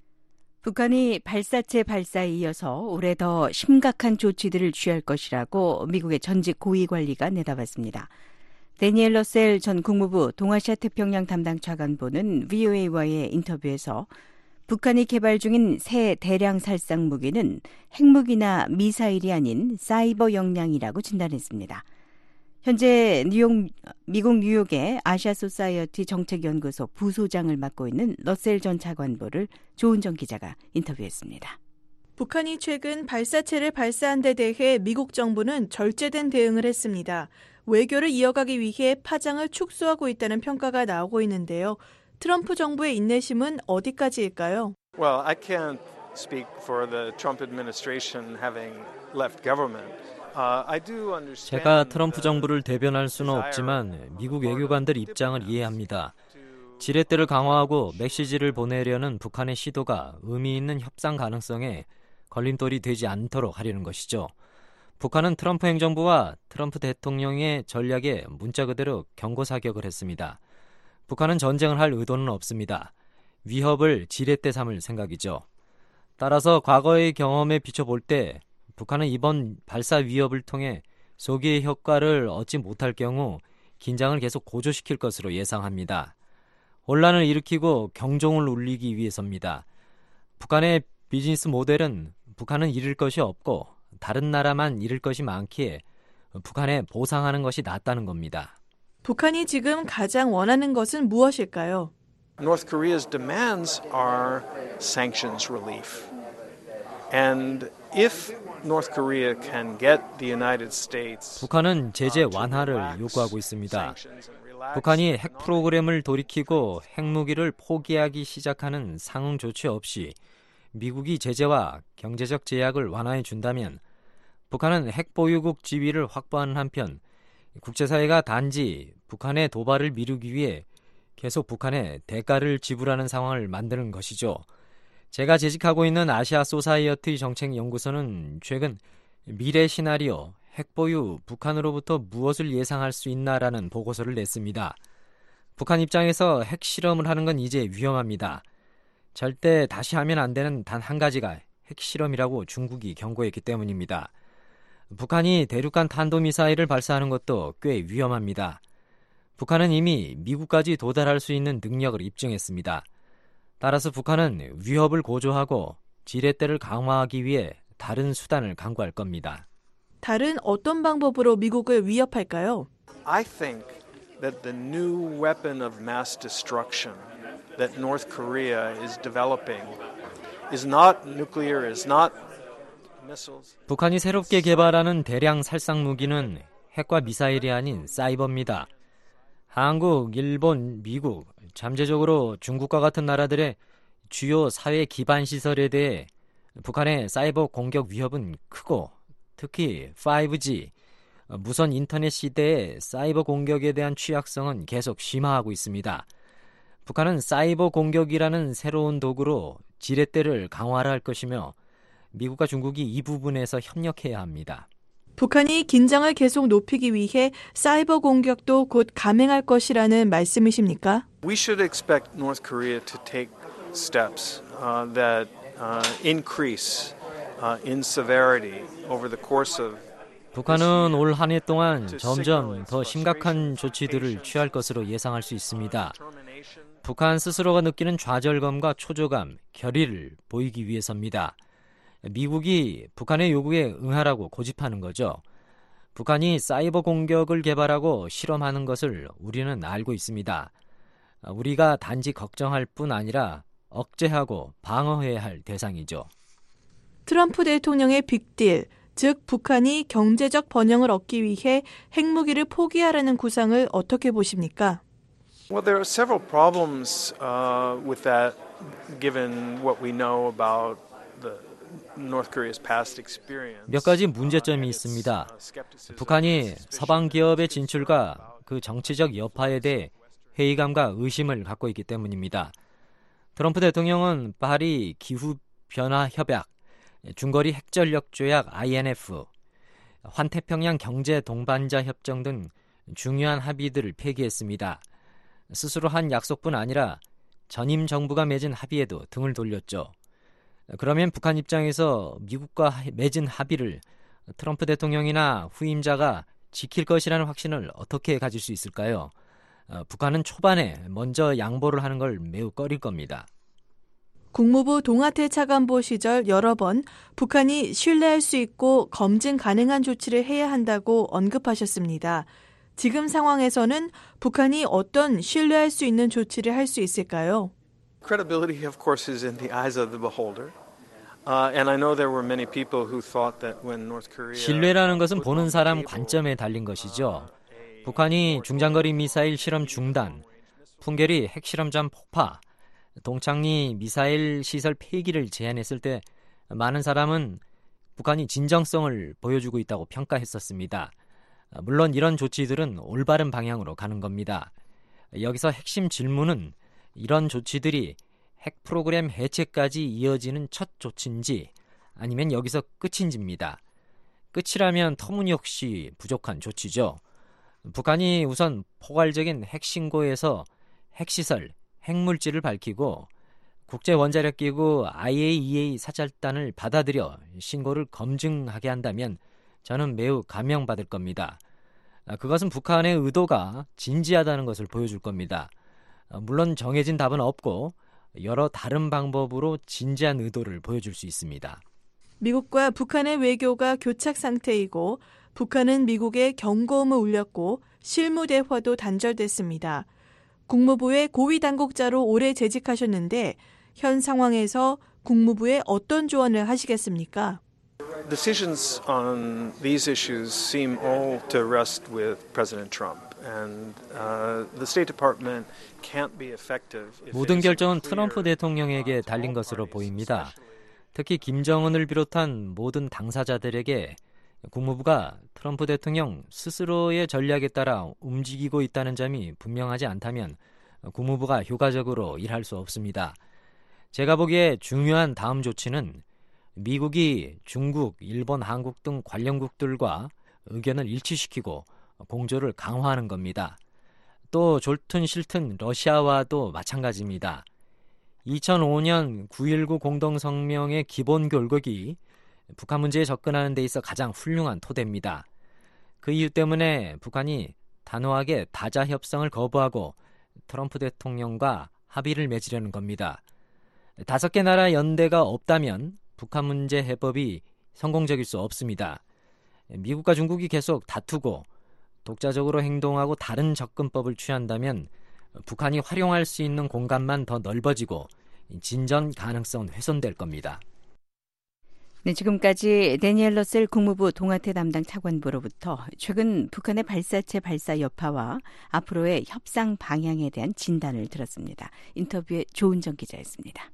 C: 북한이 발사체 발사에 이어서 올해 더 심각한 조치들을 취할 것이라고 미국의 전직 고위 관리가 내다봤습니다. 데니엘 러셀 전 국무부 동아시아 태평양 담당 차관보는 브이오에이와의 인터뷰에서 북한이 개발 중인 새 대량 살상 무기는 핵무기나 미사일이 아닌 사이버 역량이라고 진단했습니다. 현재 뉴욕, 미국 뉴욕의 아시아 소사이어티 정책연구소 부소장을 맡고 있는 러셀 전 차관보를 조은정 기자가 인터뷰했습니다.
R: 북한이 최근 발사체를 발사한 데 대해 미국 정부는 절제된 대응을 했습니다. 외교를 이어가기 위해 파장을 축소하고 있다는 평가가 나오고 있는데요. 트럼프 정부의 인내심은 어디까지일까요?
S: Well, I can't speak for the Trump administration having left government.
A: 제가 트럼프 정부를 대변할 수는 없지만 미국 외교관들 입장을 이해합니다. 지렛대를 강화하고 메시지를 보내려는 북한의 시도가 의미 있는 협상 가능성에 걸림돌이 되지 않도록 하려는 것이죠. 북한은 트럼프 행정부와 트럼프 대통령의 전략에 문자 그대로 경고 사격을 했습니다. 북한은 전쟁을 할 의도는 없습니다. 위협을 지렛대 삼을 생각이죠. 따라서 과거의 경험에 비춰볼 때 북한은 이번 발사 위협을 통해 소기의 효과를 얻지 못할 경우 긴장을 계속 고조시킬 것으로 예상합니다. 혼란을 일으키고 경종을 울리기 위해서입니다. 북한의 비즈니스 모델은 북한은 잃을 것이 없고 다른 나라만 잃을 것이 많기에 북한에 보상하는 것이 낫다는 겁니다.
R: 북한이 지금 가장 원하는 것은 무엇일까요?
S: North Korea's demands are sanctions relief. And if North Korea can get the United States
A: 북한은 제재 완화를 요구하고 있습니다. 북한이 핵 프로그램을 돌이키고 핵무기를 포기하기 시작하는 상응 조치 없이 미국이 제재와 경제적 제약을 완화해 준다면 북한은 핵 보유국 지위를 확보하는 한편 국제사회가 단지 북한의 도발을 미루기 위해 계속 북한에 대가를 지불하는 상황을 만드는 것이죠. 제가 재직하고 있는 아시아 소사이어티 정책연구소는 최근 미래 시나리오, 핵보유, 북한으로부터 무엇을 예상할 수 있나라는 보고서를 냈습니다. 북한 입장에서 핵실험을 하는 건 이제 위험합니다. 절대 다시 하면 안 되는 단 한 가지가 핵실험이라고 중국이 경고했기 때문입니다. 북한이 대륙간 탄도미사일을 발사하는 것도 꽤 위험합니다. 북한은 이미 미국까지 도달할 수 있는 능력을 입증했습니다. 따라서 북한은 위협을 고조하고 지렛대를 강화하기 위해 다른 수단을 강구할 겁니다.
R: 다른 어떤 방법으로 미국을 위협할까요?
S: I think that the new weapon of mass destruction that North Korea is developing is not nuclear, is not missiles.
A: 북한이 새롭게 개발하는 대량 살상 무기는 핵과 미사일이 아닌 사이버입니다. 한국, 일본, 미국, 잠재적으로 중국과 같은 나라들의 주요 사회 기반 시설에 대해 북한의 사이버 공격 위협은 크고 특히 파이브지, 무선 인터넷 시대의 사이버 공격에 대한 취약성은 계속 심화하고 있습니다. 북한은 사이버 공격이라는 새로운 도구로 지렛대를 강화할 것이며 미국과 중국이 이 부분에서 협력해야 합니다.
R: 북한이 긴장을 계속 높이기 위해 사이버 공격도 곧 감행할 것이라는 말씀이십니까?
S: We should expect North Korea to take steps uh, that uh, increase uh, in severity over the course of
A: 북한은 올 한 해 동안 점점 더 심각한 조치들을 취할 것으로 예상할 수 있습니다. 북한 스스로가 느끼는 좌절감과 초조감, 결의를 보이기 위해서입니다. 미국이 북한의 요구에 응하라고 고집하는 거죠. 북한이 사이버 공격을 개발하고 실험하는 것을 우리는 알고 있습니다. 우리가 단지 걱정할 뿐 아니라 억제하고 방어해야 할 대상이죠.
R: 트럼프 대통령의 빅딜, 즉 북한이 경제적 번영을 얻기 위해 핵무기를 포기하라는 구상을 어떻게 보십니까?
S: Well, there are several problems uh, with that, given what we know about the North Korea's past experience.
A: 몇 가지 문제점이 있습니다. 북한이 서방 기업의 진출과 그 정치적 여파에 대해 회의감과 의심을 갖고 있기 때문입니다. 트럼프 대통령은 파리 기후변화협약, 중거리 핵전력 조약 아이엔에프, 환태평양 경제 동반자 협정 등 중요한 합의들을 폐기했습니다. 스스로 한 약속뿐 아니라 전임 정부가 맺은 합의에도 등을 돌렸죠. 그러면 북한 입장에서 미국과 맺은 합의를 트럼프 대통령이나 후임자가 지킬 것이라는 확신을 어떻게 가질 수 있을까요? 북한은 초반에 먼저 양보를 하는 걸 매우 꺼릴 겁니다.
R: 국무부 동아태 차관보 시절 여러 번 북한이 신뢰할 수 있고 검증 가능한 조치를 해야 한다고 언급하셨습니다. 지금 상황에서는 북한이 어떤 신뢰할 수 있는 조치를 할 수 있을까요?
S: Credibility, of course, is in the eyes of the beholder. Uh, and I know there were many people who thought that when North Korea
A: 신뢰라는 것은 보는 사람 관점에 달린 것이죠. 북한이 중장거리 미사일 실험 중단, 풍계리 핵실험장 폭파, 동창리 미사일 시설 폐기를 제안했을 때 많은 사람은 북한이 진정성을 보여주고 있다고 평가했었습니다. 물론 이런 조치들은 올바른 방향으로 가는 겁니다. 여기서 핵심 질문은 이런 조치들이 핵 프로그램 해체까지 이어지는 첫 조치인지 아니면 여기서 끝인지입니다. 끝이라면 터무니없이 부족한 조치죠. 북한이 우선 포괄적인 핵 신고에서 핵시설, 핵물질을 밝히고 국제원자력기구 아이에이이에이 사절단을 받아들여 신고를 검증하게 한다면 저는 매우 감명받을 겁니다. 그것은 북한의 의도가 진지하다는 것을 보여줄 겁니다. 물론 정해진 답은 없고 여러 다른 방법으로 진지한 의도를 보여줄 수 있습니다.
R: 미국과 북한의 외교가 교착 상태이고 북한은 미국에 경고음을 울렸고 실무 대화도 단절됐습니다. 국무부의 고위 당국자로 오래 재직하셨는데 현 상황에서 국무부에 어떤 조언을 하시겠습니까?
S: Decisions on these issues seem all to rest with President Trump, and uh, the State Department can't be effective.
A: 모든 결정은 트럼프 대통령에게 달린 것으로 보입니다. 특히 김정은을 비롯한 모든 당사자들에게 국무부가 트럼프 대통령 스스로의 전략에 따라 움직이고 있다는 점이 분명하지 않다면 국무부가 효과적으로 일할 수 없습니다. 제가 보기에 중요한 다음 조치는 미국이 중국, 일본, 한국 등 관련국들과 의견을 일치시키고 공조를 강화하는 겁니다. 또 좋든 싫든 러시아와도 마찬가지입니다. 이천오 년 구일구 공동성명의 기본 결국이 북한 문제에 접근하는 데 있어 가장 훌륭한 토대입니다. 그 이유 때문에 북한이 단호하게 다자 협상을 거부하고 트럼프 대통령과 합의를 맺으려는 겁니다. 다섯 개 나라 연대가 없다면 북한 문제 해법이 성공적일 수 없습니다. 미국과 중국이 계속 다투고 독자적으로 행동하고 다른 접근법을 취한다면 북한이 활용할 수 있는 공간만 더 넓어지고 진전 가능성은 훼손될 겁니다.
C: 네, 지금까지 데니엘 러셀 국무부 동아태 담당 차관보로부터 최근 북한의 발사체 발사 여파와 앞으로의 협상 방향에 대한 진단을 들었습니다. 인터뷰에 조은정 기자였습니다.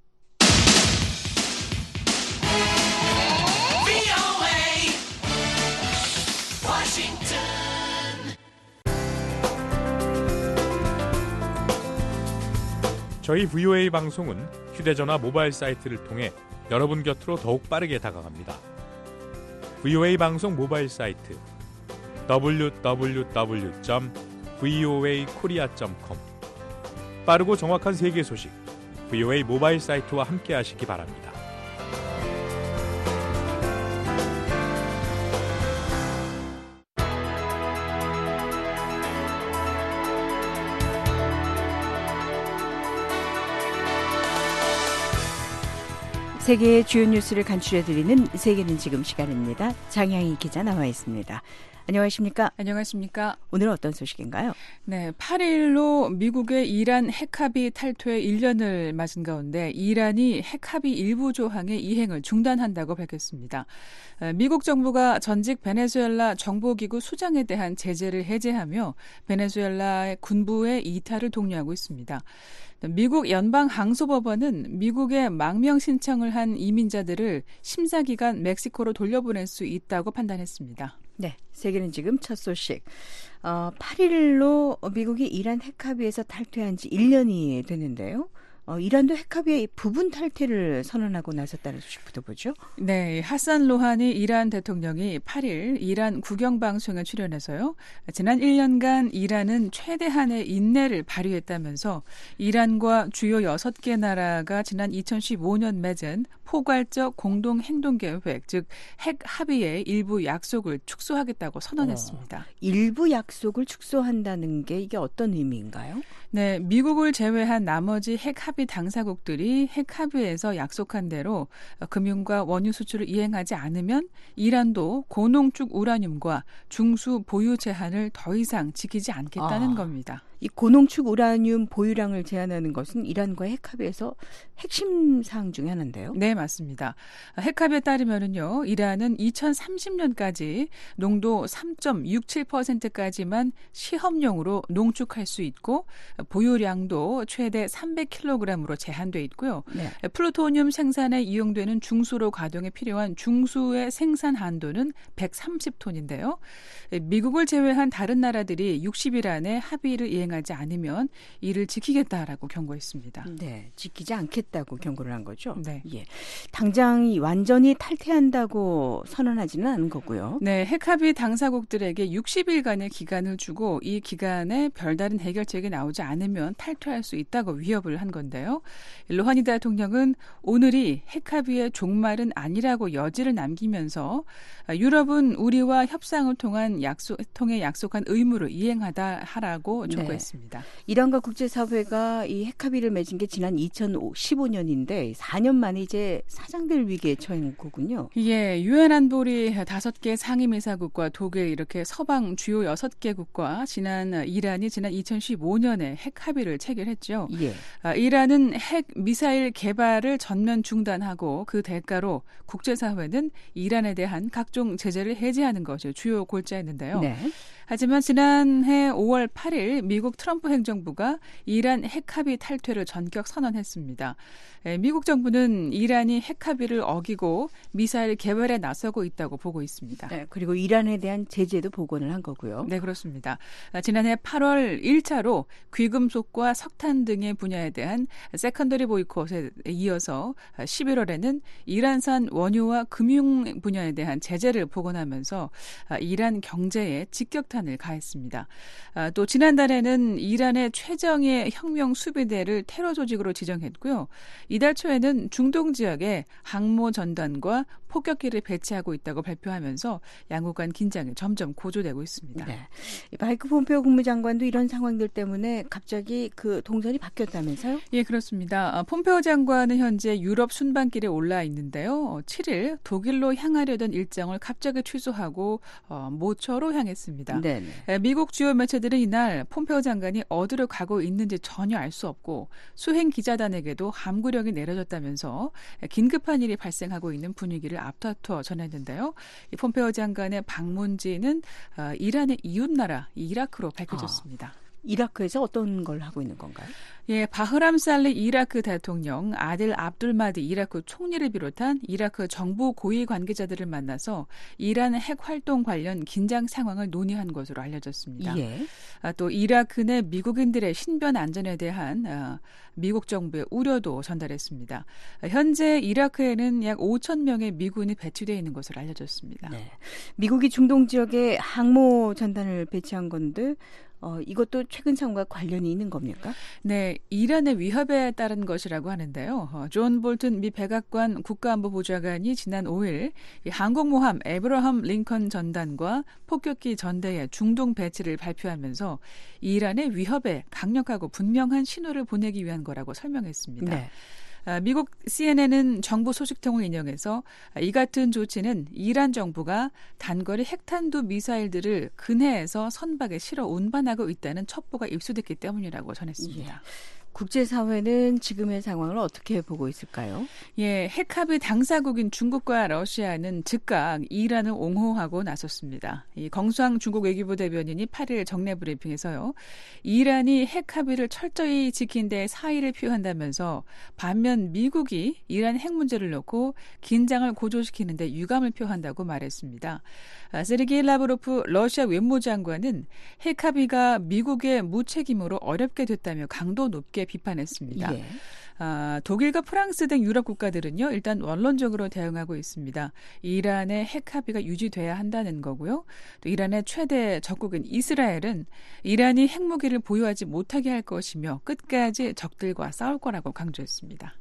T: 저희 브이오에이 방송은 휴대전화 모바일 사이트를 통해 여러분 곁으로 더욱 빠르게 다가갑니다. 브이오에이 방송 모바일 사이트 더블유 더블유 더블유 점 브이오에이 코리아 점 컴 빠르고 정확한 세계 소식 브이오에이 모바일 사이트와 함께 하시기 바랍니다.
C: 세계의 주요 뉴스를 간추려드리는 세계는 지금 시간입니다. 장향희 기자 나와 있습니다. 안녕하십니까?
U: 안녕하십니까?
C: 오늘은 어떤 소식인가요?
U: 네, 팔 일로 미국의 이란 핵합의 탈퇴 일 년을 맞은 가운데 이란이 핵합의 일부 조항의 이행을 중단한다고 밝혔습니다. 미국 정부가 전직 베네수엘라 정보기구 수장에 대한 제재를 해제하며 베네수엘라의 군부의 이탈을 독려하고 있습니다. 미국 연방항소법원은 미국에 망명 신청을 한 이민자들을 심사기간 멕시코로 돌려보낼 수 있다고 판단했습니다.
C: 네, 세계는 지금 첫 소식. 어, 팔 일로 미국이 이란 핵합의에서 탈퇴한 지 일 년이 됐는데요. 어, 이란도 핵합의의 부분 탈퇴를 선언하고 나섰다는 소식부터 보죠.
U: 네, 하산 로하니 이란 대통령이 팔 일 이란 국영방송에 출연해서요. 지난 일 년간 이란은 최대한의 인내를 발휘했다면서 이란과 주요 여섯 개 나라가 지난 이천십오 년 맺은 포괄적 공동행동계획, 즉 핵 합의의 일부 약속을 축소하겠다고 선언했습니다.
C: 어, 일부 약속을 축소한다는 게 이게 어떤 의미인가요?
U: 네, 미국을 제외한 나머지 핵 합의 당사국들이 핵 합의에서 약속한 대로 금융과 원유 수출을 이행하지 않으면 이란도 고농축 우라늄과 중수 보유 제한을 더 이상 지키지 않겠다는
C: 아,
U: 겁니다.
C: 이 고농축 우라늄 보유량을 제한하는 것은 이란과의 핵합의에서 핵심 사항 중에 하나인데요.
U: 네, 맞습니다. 핵합의에 따르면은요, 이란은 이천삼십 년까지 농도 삼 점 육칠 퍼센트까지만 시험용으로 농축할 수 있고 보유량도 최대 삼백 킬로그램으로 제한돼 있고요.
C: 네.
U: 플루토늄 생산에 이용되는 중수로 가동에 필요한 중수의 생산 한도는 백삼십 톤인데요. 미국을 제외한 다른 나라들이 육십 일 안에 합의를 이행하지 않으면 이를 지키겠다라고 경고했습니다.
C: 네, 지키지 않겠다고 경고를 한 거죠.
U: 네.
C: 예. 당장 완전히 탈퇴한다고 선언하지는 않은 거고요.
U: 네, 핵합의 당사국들에게 육십 일간의 기간을 주고 이 기간에 별다른 해결책이 나오지 않으면 탈퇴할 수 있다고 위협을 한 건데요. 로하니 대통령은 오늘이 핵합의의 종말은 아니라고 여지를 남기면서 유럽은 우리와 협상을 통한 약속, 통해 약속한 의무를 이행하다 하라고 촉구했습니다.
C: 네. 이란과 국제사회가 이 핵합의를 맺은 게 지난 이천십오 년인데 사 년 만에 이제 사장될 위기에 처한 거군요.
U: 예, 유엔 안보리 다섯 개 상임이사국과 독일 이렇게 서방 주요 여섯 개국과 지난 이란이 지난 이천십오 년에 핵합의를 체결했죠.
C: 예.
U: 아, 이란 이란은 핵 미사일 개발을 전면 중단하고 그 대가로 국제사회는 이란에 대한 각종 제재를 해제하는 것이 주요 골자였는데요.
C: 네.
U: 하지만 지난해 오월 팔일 미국 트럼프 행정부가 이란 핵합의 탈퇴를 전격 선언했습니다. 미국 정부는 이란이 핵합의를 어기고 미사일 개발에 나서고 있다고 보고 있습니다.
C: 네, 그리고 이란에 대한 제재도 복원을 한 거고요.
U: 네, 그렇습니다. 지난해 팔월 일 차로 귀금속과 석탄 등의 분야에 대한 세컨더리 보이콧에 이어서 십일월에는 이란산 원유와 금융 분야에 대한 제재를 복원하면서 이란 경제에 직격탄을 가했습니다. 또 지난달에는 이란의 최정예 혁명 수비대를 테러 조직으로 지정했고요. 이달 초에는 중동 지역에 항모 전단과 폭격기를 배치하고 있다고 발표하면서 양국 간 긴장이 점점 고조되고 있습니다.
C: 네. 마이크 폼페오 국무장관도 이런 상황들 때문에 갑자기 그 동선이 바뀌었다면서요?
U: 예, 그렇습니다. 폼페오 장관은 현재 유럽 순방길에 올라 있는데요. 칠일 독일로 향하려던 일정을 갑자기 취소하고 어, 모처로 향했습니다.
C: 네네.
U: 미국 주요 매체들은 이날 폼페오 장관이 어디로 가고 있는지 전혀 알 수 없고 수행 기자단에게도 함구령이 내려졌다면서 긴급한 일이 발생하고 있는 분위기를 앞다투어 전했는데요. 이 폼페오 장관의 방문지는 어, 이란의 이웃나라 이라크로 밝혀졌습니다.
C: 아. 이라크에서 어떤 걸 하고 있는 건가요?
U: 예, 바흐람 살리 이라크 대통령, 아딜 압둘마디 이라크 총리를 비롯한 이라크 정부 고위 관계자들을 만나서 이란 핵 활동 관련 긴장 상황을 논의한 것으로 알려졌습니다.
C: 예.
U: 아, 또 이라크 내 미국인들의 신변 안전에 대한 아, 미국 정부의 우려도 전달했습니다. 아, 현재 이라크에는 약 오천 명의 미군이 배치되어 있는 것으로 알려졌습니다.
C: 네. 미국이 중동 지역에 항모 전단을 배치한 건데 어, 이것도 최근 상황과 관련이 있는 겁니까?
U: 네, 이란의 위협에 따른 것이라고 하는데요. 어, 존 볼튼 미 백악관 국가안보보좌관이 지난 오일 이 항공모함 에브러함 링컨 전단과 폭격기 전대의 중동 배치를 발표하면서 이란의 위협에 강력하고 분명한 신호를 보내기 위한 거라고 설명했습니다.
C: 네.
U: 미국 씨엔엔은 정부 소식통을 인용해서 이 같은 조치는 이란 정부가 단거리 핵탄두 미사일들을 근해에서 선박에 실어 운반하고 있다는 첩보가 입수됐기 때문이라고 전했습니다.
C: 예. 국제사회는 지금의 상황을 어떻게 보고 있을까요?
U: 예, 핵합의 당사국인 중국과 러시아는 즉각 이란을 옹호하고 나섰습니다. 이 경수왕 중국 외교부 대변인이 팔일 정례 브리핑에서요. 이란이 핵합의를 철저히 지킨 데 사의를 표한다면서 반면 미국이 이란 핵 문제를 놓고 긴장을 고조시키는 데 유감을 표한다고 말했습니다. 세르게이 라브로프 러시아 외무장관은 핵합의가 미국의 무책임으로 어렵게 됐다며 강도 높게 비판했습니다.
C: 예.
U: 아, 독일과 프랑스 등 유럽 국가들은요. 일단 원론적으로 대응하고 있습니다. 이란의 핵 합의가 유지돼야 한다는 거고요. 또 이란의 최대 적국인 이스라엘은 이란이 핵무기를 보유하지 못하게 할 것이며 끝까지 적들과 싸울 거라고 강조했습니다.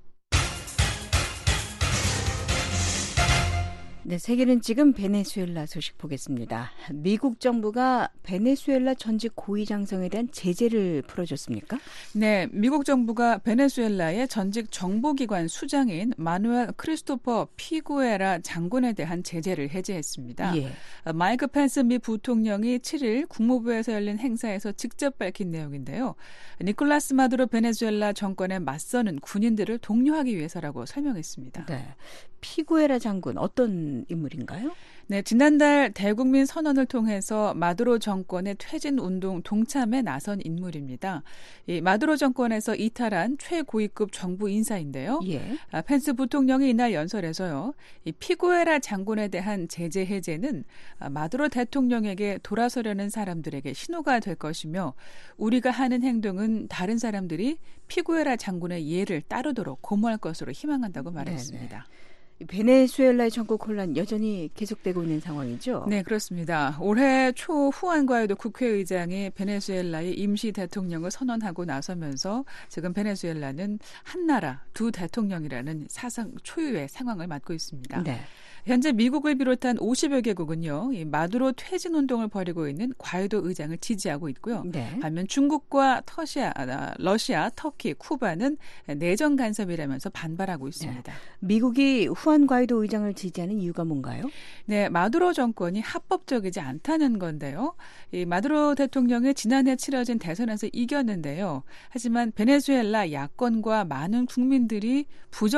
C: 네, 세계는 지금 베네수엘라 소식 보겠습니다. 미국 정부가 베네수엘라 전직 고위 장성에 대한 제재를 풀어줬습니까?
U: 네, 미국 정부가 베네수엘라의 전직 정보기관 수장인 마누엘 크리스토퍼 피구에라 장군에 대한 제재를 해제했습니다.
C: 예.
U: 마이크 펜스 미 부통령이 칠일 국무부에서 열린 행사에서 직접 밝힌 내용인데요. 니콜라스 마두로 베네수엘라 정권에 맞서는 군인들을 독려하기 위해서라고 설명했습니다.
C: 네. 피구에라 장군 어떤 인물인가요?
U: 네, 지난달 대국민 선언을 통해서 마두로 정권의 퇴진 운동 동참에 나선 인물입니다. 이 마두로 정권에서 이탈한 최고위급 정부 인사인데요.
C: 예.
U: 아, 펜스 부통령이 이날 연설에서요. 이 피구에라 장군에 대한 제재 해제는 아, 마두로 대통령에게 돌아서려는 사람들에게 신호가 될 것이며 우리가 하는 행동은 다른 사람들이 피구에라 장군의 예를 따르도록 고무할 것으로 희망한다고 말했습니다.
C: 네네. 베네수엘라의 정국 혼란 여전히 계속되고 있는 상황이죠?
U: 네, 그렇습니다. 올해 초 후안 과이도 국회의장이 베네수엘라의 임시 대통령을 선언하고 나서면서 지금 베네수엘라는 한 나라 두 대통령이라는 사상 초유의 상황을 맞고 있습니다.
C: 네.
U: 현재 미국을 비롯한 오십여 개국은요, 이 마두로 퇴진 운동을 벌이고 있는 과이도 의장을 지지하고 있고요.
C: 네.
U: 반면 중국과 터시아, 러시아, 터키, 쿠바는 내정 간섭이라면서 반발하고 있습니다.
C: 네. 미국이 후안 과이도 의장을 지지하는 이유가 뭔가요?
U: 네, 마두로 정권이 합법적이지 않다는 건데요. 이 마두로 대통령이 지난해 치러진 대선에서 이겼는데요. 하지만 베네수엘라 야권과 많은 국민들이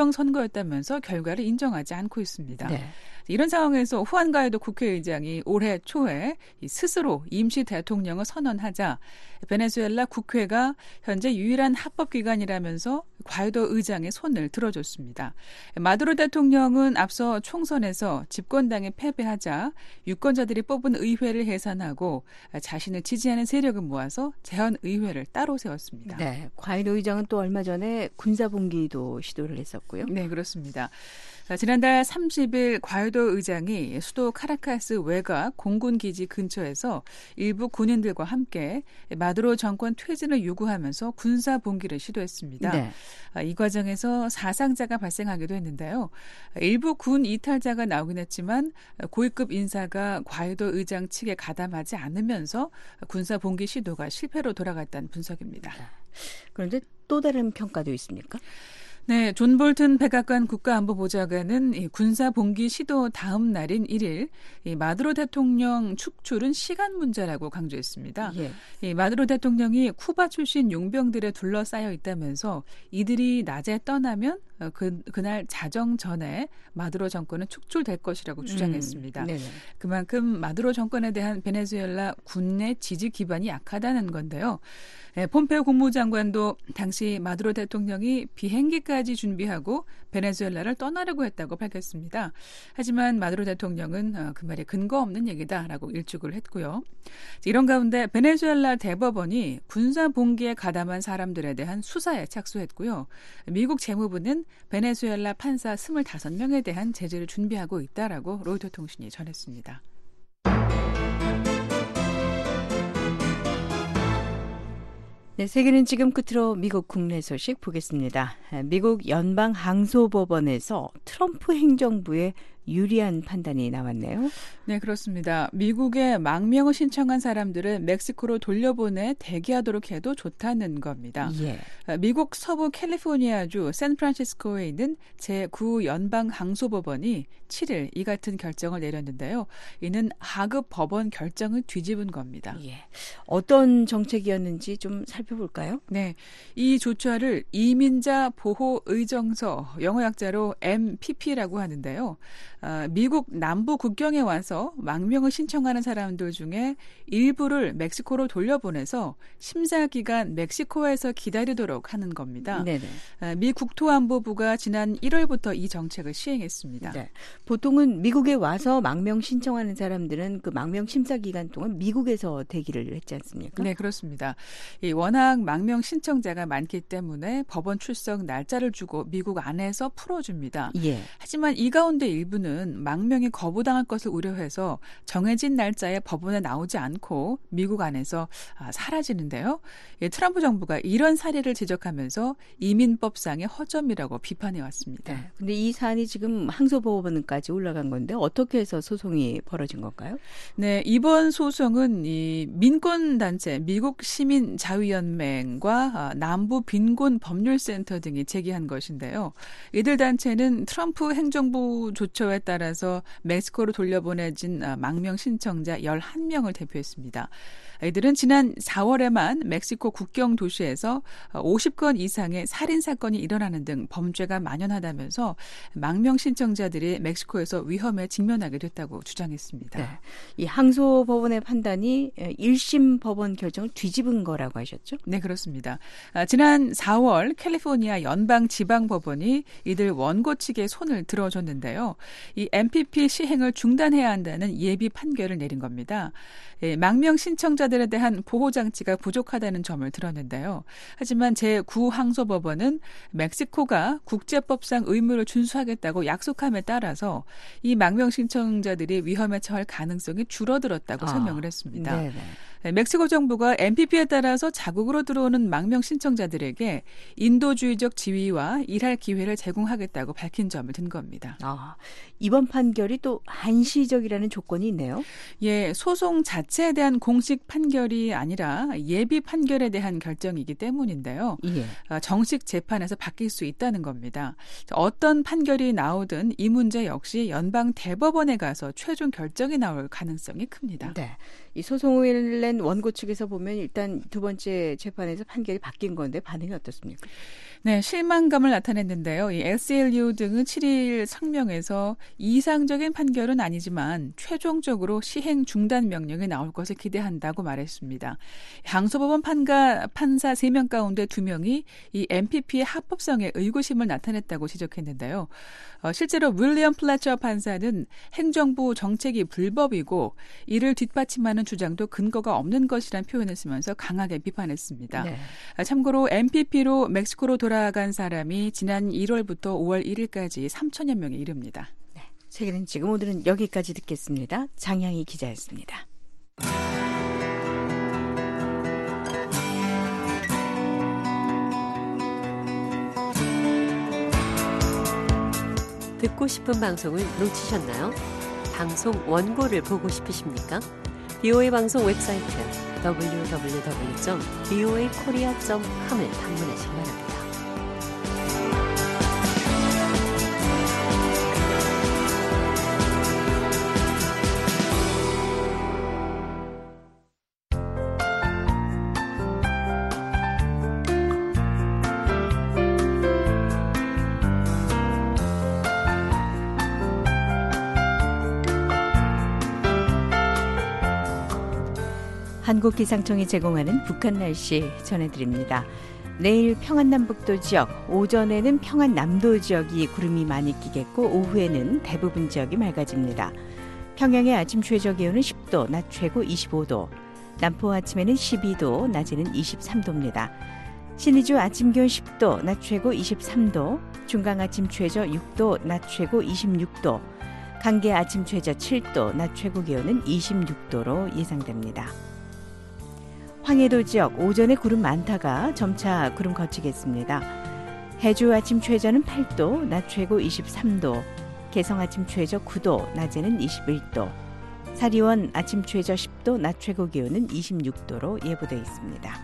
U: 부정선거였다면서 결과를 인정하지 않고 있습니다.
C: 네.
U: 이런 상황에서 후안 과이도 국회의장이 올해 초에 스스로 임시 대통령을 선언하자 베네수엘라 국회가 현재 유일한 합법기관이라면서 과이도 의장의 손을 들어줬습니다. 마두로 대통령은 앞서 총선에서 집권당이 패배하자 유권자들이 뽑은 의회를 해산하고 자신을 지지하는 세력을 모아서 재헌의회를 따로 세웠습니다.
C: 네, 과이도 의장은 또 얼마 전에 군사봉기도 시도를 했었고요.
U: 네, 그렇습니다. 지난달 삼십 일 과이도 의장이 수도 카라카스 외곽 공군기지 근처에서 일부 군인들과 함께 마두로 정권 퇴진을 요구하면서 군사봉기를 시도했습니다. 네. 이 과정에서 사상자가 발생하기도 했는데요. 일부 군 이탈자가 나오긴 했지만 고위급 인사가 과이도 의장 측에 가담하지 않으면서 군사봉기 시도가 실패로 돌아갔다는 분석입니다.
C: 그런데 또 다른 평가도 있습니까?
U: 네, 존 볼튼 백악관 국가안보보좌관은 이 군사 봉기 시도 다음 날인 일 일 이 마두로 대통령 축출은 시간 문제라고 강조했습니다. 예. 이 마두로 대통령이 쿠바 출신 용병들에 둘러싸여 있다면서 이들이 낮에 떠나면 그, 그날 자정 전에 마두로 정권은 축출될 것이라고 주장했습니다. 음, 그만큼 마두로 정권에 대한 베네수엘라 군내 지지 기반이 약하다는 건데요. 네, 폼페오 국무장관도 당시 마두로 대통령이 비행기까지 준비하고 베네수엘라를 떠나려고 했다고 밝혔습니다. 하지만 마두로 대통령은 그 말이 근거 없는 얘기다라고 일축을 했고요. 이런 가운데 베네수엘라 대법원이 군사 봉기에 가담한 사람들에 대한 수사에 착수했고요. 미국 재무부는 베네수엘라 판사 스물다섯 명에 대한 제재를 준비하고 있다라고 로이터 통신이 전했습니다.
C: 네, 세계는 지금 끝으로 미국 국내 소식 보겠습니다. 미국 연방항소법원에서 트럼프 행정부의 유리한 판단이 나왔네요.
U: 네, 그렇습니다. 미국에 망명을 신청한 사람들을 멕시코로 돌려보내 대기하도록 해도 좋다는 겁니다. 예. 미국 서부 캘리포니아주 샌프란시스코에 있는 제구 연방항소법원이 칠 일 이 같은 결정을 내렸는데요. 이는 하급 법원 결정을 뒤집은 겁니다.
C: 예. 어떤 정책이었는지 좀 살펴볼까요?
U: 네, 이 조처를 이민자 보호 의정서, 영어 약자로 엠피피라고 하는데요. 어, 미국 남부 국경에 와서 망명을 신청하는 사람들 중에 일부를 멕시코로 돌려보내서 심사 기간 멕시코에서 기다리도록 하는 겁니다. 네네. 어, 미 국토안보부가 지난 일월부터 이 정책을 시행했습니다.
C: 네. 보통은 미국에 와서 망명 신청하는 사람들은 그 망명 심사 기간 동안 미국에서 대기를 했지 않습니까?
U: 네, 그렇습니다. 이 워낙 망명 신청자가 많기 때문에 법원 출석 날짜를 주고 미국 안에서 풀어줍니다. 예. 하지만 이 가운데 일부는 망명이 거부당할 것을 우려해서 정해진 날짜에 법원에 나오지 않고 미국 안에서 사라지는데요. 예, 트럼프 정부가 이런 사례를 지적하면서 이민법상의 허점이라고 비판해왔습니다.
C: 네, 근데 이 사안이 지금 항소법원까지 올라간 건데 어떻게 해서 소송이 벌어진 건가요?
U: 네, 이번 소송은 이 민권단체 미국 시민자유연맹과 남부 빈곤법률센터 등이 제기한 것인데요. 이들 단체는 트럼프 행정부 조처에 따라서 멕시코로 돌려보내진 망명 신청자 열한 명을 대표했습니다. 이들은 지난 사월에만 멕시코 국경 도시에서 오십 건 이상의 살인 사건이 일어나는 등 범죄가 만연하다면서 망명 신청자들이 멕시코에서 위험에 직면하게 됐다고 주장했습니다.
C: 네. 이 항소법원의 판단이 일 심 법원 결정을 뒤집은 거라고 하셨죠?
U: 네, 그렇습니다. 지난 사월 캘리포니아 연방지방법원이 이들 원고 측에 손을 들어줬는데요. 이 엠피피 시행을 중단해야 한다는 예비 판결을 내린 겁니다. 예, 망명 신청자들에 대한 보호장치가 부족하다는 점을 들었는데요. 하지만 제구 항소법원은 멕시코가 국제법상 의무를 준수하겠다고 약속함에 따라서 이 망명 신청자들이 위험에 처할 가능성이 줄어들었다고 아, 설명을 했습니다. 네네. 멕시코 정부가 엠피피에 따라서 자국으로 들어오는 망명 신청자들에게 인도주의적 지위와 일할 기회를 제공하겠다고 밝힌 점을 든 겁니다.
C: 아, 이번 판결이 또 한시적이라는 조건이 있네요.
U: 예, 소송 자체에 대한 공식 판결이 아니라 예비 판결에 대한 결정이기 때문인데요.
C: 예.
U: 정식 재판에서 바뀔 수 있다는 겁니다. 어떤 판결이 나오든 이 문제 역시 연방 대법원에 가서 최종 결정이 나올 가능성이 큽니다.
C: 네. 이 소송을 낸 원고 측에서 보면 일단 두 번째 재판에서 판결이 바뀐 건데 반응이 어떻습니까?
U: 네, 실망감을 나타냈는데요. 이 에스엘유 등은 칠 일 성명에서 이상적인 판결은 아니지만 최종적으로 시행 중단 명령이 나올 것을 기대한다고 말했습니다. 항소법원 판가, 판사 세 명 가운데 두 명이 이 엠피피의 합법성에 의구심을 나타냈다고 지적했는데요. 어, 실제로 윌리엄 플래처 판사는 행정부 정책이 불법이고 이를 뒷받침하는 주장도 근거가 없는 것이란 표현을 쓰면서 강하게 비판했습니다. 네. 참고로 엠피피로 멕시코로 돌아간 사람이 지난 일월부터 오월 일일까지 삼천여 명에 이릅니다.
C: 네, 세계는 지금 오늘은 여기까지 듣겠습니다. 장향희 기자였습니다.
E: 듣고 싶은 방송을 놓치셨나요? 방송 원고를 보고 싶으십니까? 비오에이 방송 웹사이트 더블유 더블유 더블유 점 비오에이 코리아 점 컴을 방문하시기 바랍니다.
C: 한국기상청이 제공하는 북한 날씨 전해드립니다. 내일 평안남북도 지역, 오전에는 평안남도 지역이 구름이 많이 끼겠고 오후에는 대부분 지역이 맑아집니다. 평양의 아침 최저기온은 십 도, 낮 최고 이십오 도, 남포 아침에는 십이 도, 낮에는 이십삼 도입니다. 신의주 아침 기온 십 도, 낮 최고 이십삼 도, 중강 아침 최저 육 도, 낮 최고 이십육 도, 강계 아침 최저 칠 도, 낮 최고 기온은 이십육 도로 예상됩니다. 황해도 지역 오전에 구름 많다가 점차 구름 거치겠습니다. 해주 아침 최저는 팔 도, 낮 최고 이십삼 도, 개성 아침 최저 구 도, 낮에는 이십일 도, 사리원 아침 최저 십 도, 낮 최고 기온은 이십육 도로 예보되어 있습니다.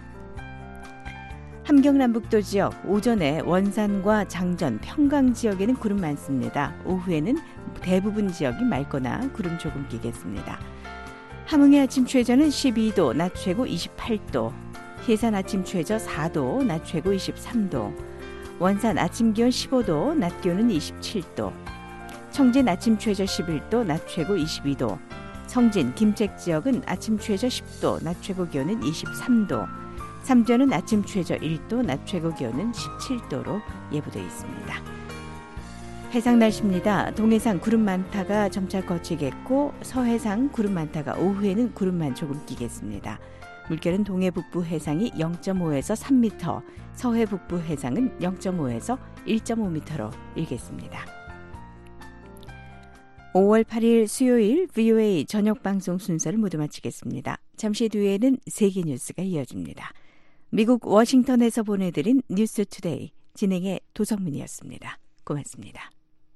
C: 함경남북도 지역 오전에 원산과 장전, 평강 지역에는 구름 많습니다. 오후에는 대부분 지역이 맑거나 구름 조금 끼겠습니다. 함흥의 아침 최저는 십이 도, 낮 최고 이십팔 도, 해산 아침 최저 사 도, 낮 최고 이십삼 도, 원산 아침 기온 십오 도, 낮 기온은 이십칠 도, 청진 아침 최저 십일 도, 낮 최고 이십이 도, 성진, 김책 지역은 아침 최저 십 도, 낮 최고 기온은 이십삼 도, 삼전은 아침 최저 일 도, 낮 최고 기온은 십칠 도로 예보되어 있습니다. 해상 날씨입니다. 동해상 구름 많다가 점차 거치겠고 서해상 구름 많다가 오후에는 구름만 조금 끼겠습니다. 물결은 동해 북부 해상이 영 점 오에서 삼 미터, 서해 북부 해상은 영 점 오에서 일 점 오 미터로 일겠습니다. 오월 팔일 수요일 브이오에이 저녁 방송 순서를 모두 마치겠습니다. 잠시 뒤에는 세계 뉴스가 이어집니다. 미국 워싱턴에서 보내드린 뉴스 투데이 진행의 도성문이었습니다. 고맙습니다.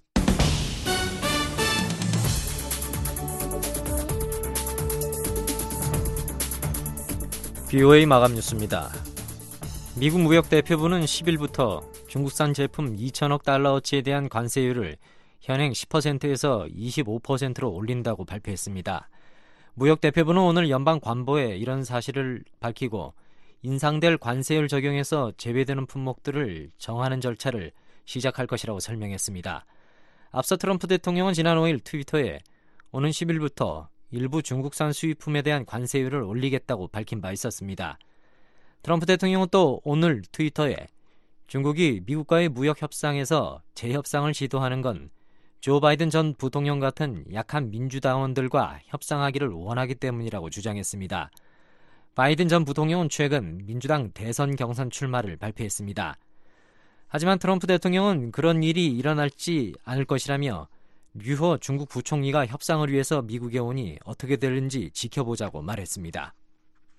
A: 비오에이 마감 뉴스입니다. 미국 무역대표부는 십 일부터 중국산 제품 이천억 달러어치에 대한 관세율을 현행 십 퍼센트에서 이십오 퍼센트로 올린다고 발표했습니다. 무역대표부는 오늘 연방관보에 이런 사실을 밝히고 인상될 관세율 적용에서 제외되는 품목들을 정하는 절차를 시작할 것이라고 설명했습니다. 앞서 트럼프 대통령은 지난 오일 트위터에 오는 십 일부터 일부 중국산 수입품에 대한 관세율을 올리겠다고 밝힌 바 있었습니다. 트럼프 대통령은 또 오늘 트위터에 중국이 미국과의 무역 협상에서 재협상을 시도하는 건 조 바이든 전 부통령 같은 약한 민주당원들과 협상하기를 원하기 때문이라고 주장했습니다. 바이든 전 부통령은 최근 민주당 대선 경선 출마를 발표했습니다. 하지만 트럼프 대통령은 그런 일이 일어날지 않을 것이라며 류호 중국 부총리가 협상을 위해서 미국에 오니 어떻게 되는지 지켜보자고 말했습니다.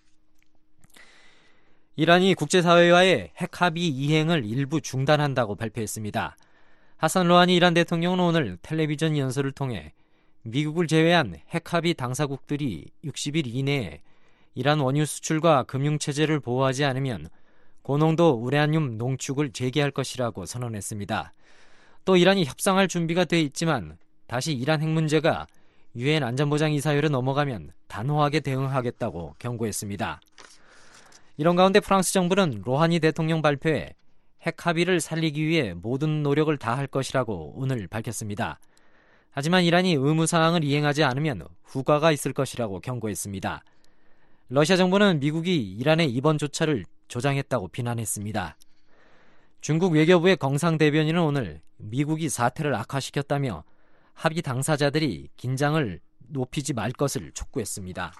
A: 이란이 국제사회와의 핵합의 이행을 일부 중단한다고 발표했습니다. 하산 로하니 이란 대통령은 오늘 텔레비전 연설을 통해 미국을 제외한 핵합의 당사국들이 육십 일 이내에 이란 원유 수출과 금융체제를 보호하지 않으면 고농도 우라늄 농축을 재개할 것이라고 선언했습니다. 또 이란이 협상할 준비가 돼 있지만 다시 이란 핵 문제가 유엔 안전보장이사회로 넘어가면 단호하게 대응하겠다고 경고했습니다. 이런 가운데 프랑스 정부는 로하니 대통령 발표에 핵 합의를 살리기 위해 모든 노력을 다할 것이라고 오늘 밝혔습니다. 하지만 이란이 의무사항을 이행하지 않으면 후과가 있을 것이라고 경고했습니다. 러시아 정부는 미국이 이란의 이번 조처를 조장했다고 비난했습니다. 중국 외교부의 경상 대변인은 오늘 미국이 사태를 악화시켰다며 합의 당사자들이 긴장을 높이지 말 것을 촉구했습니다.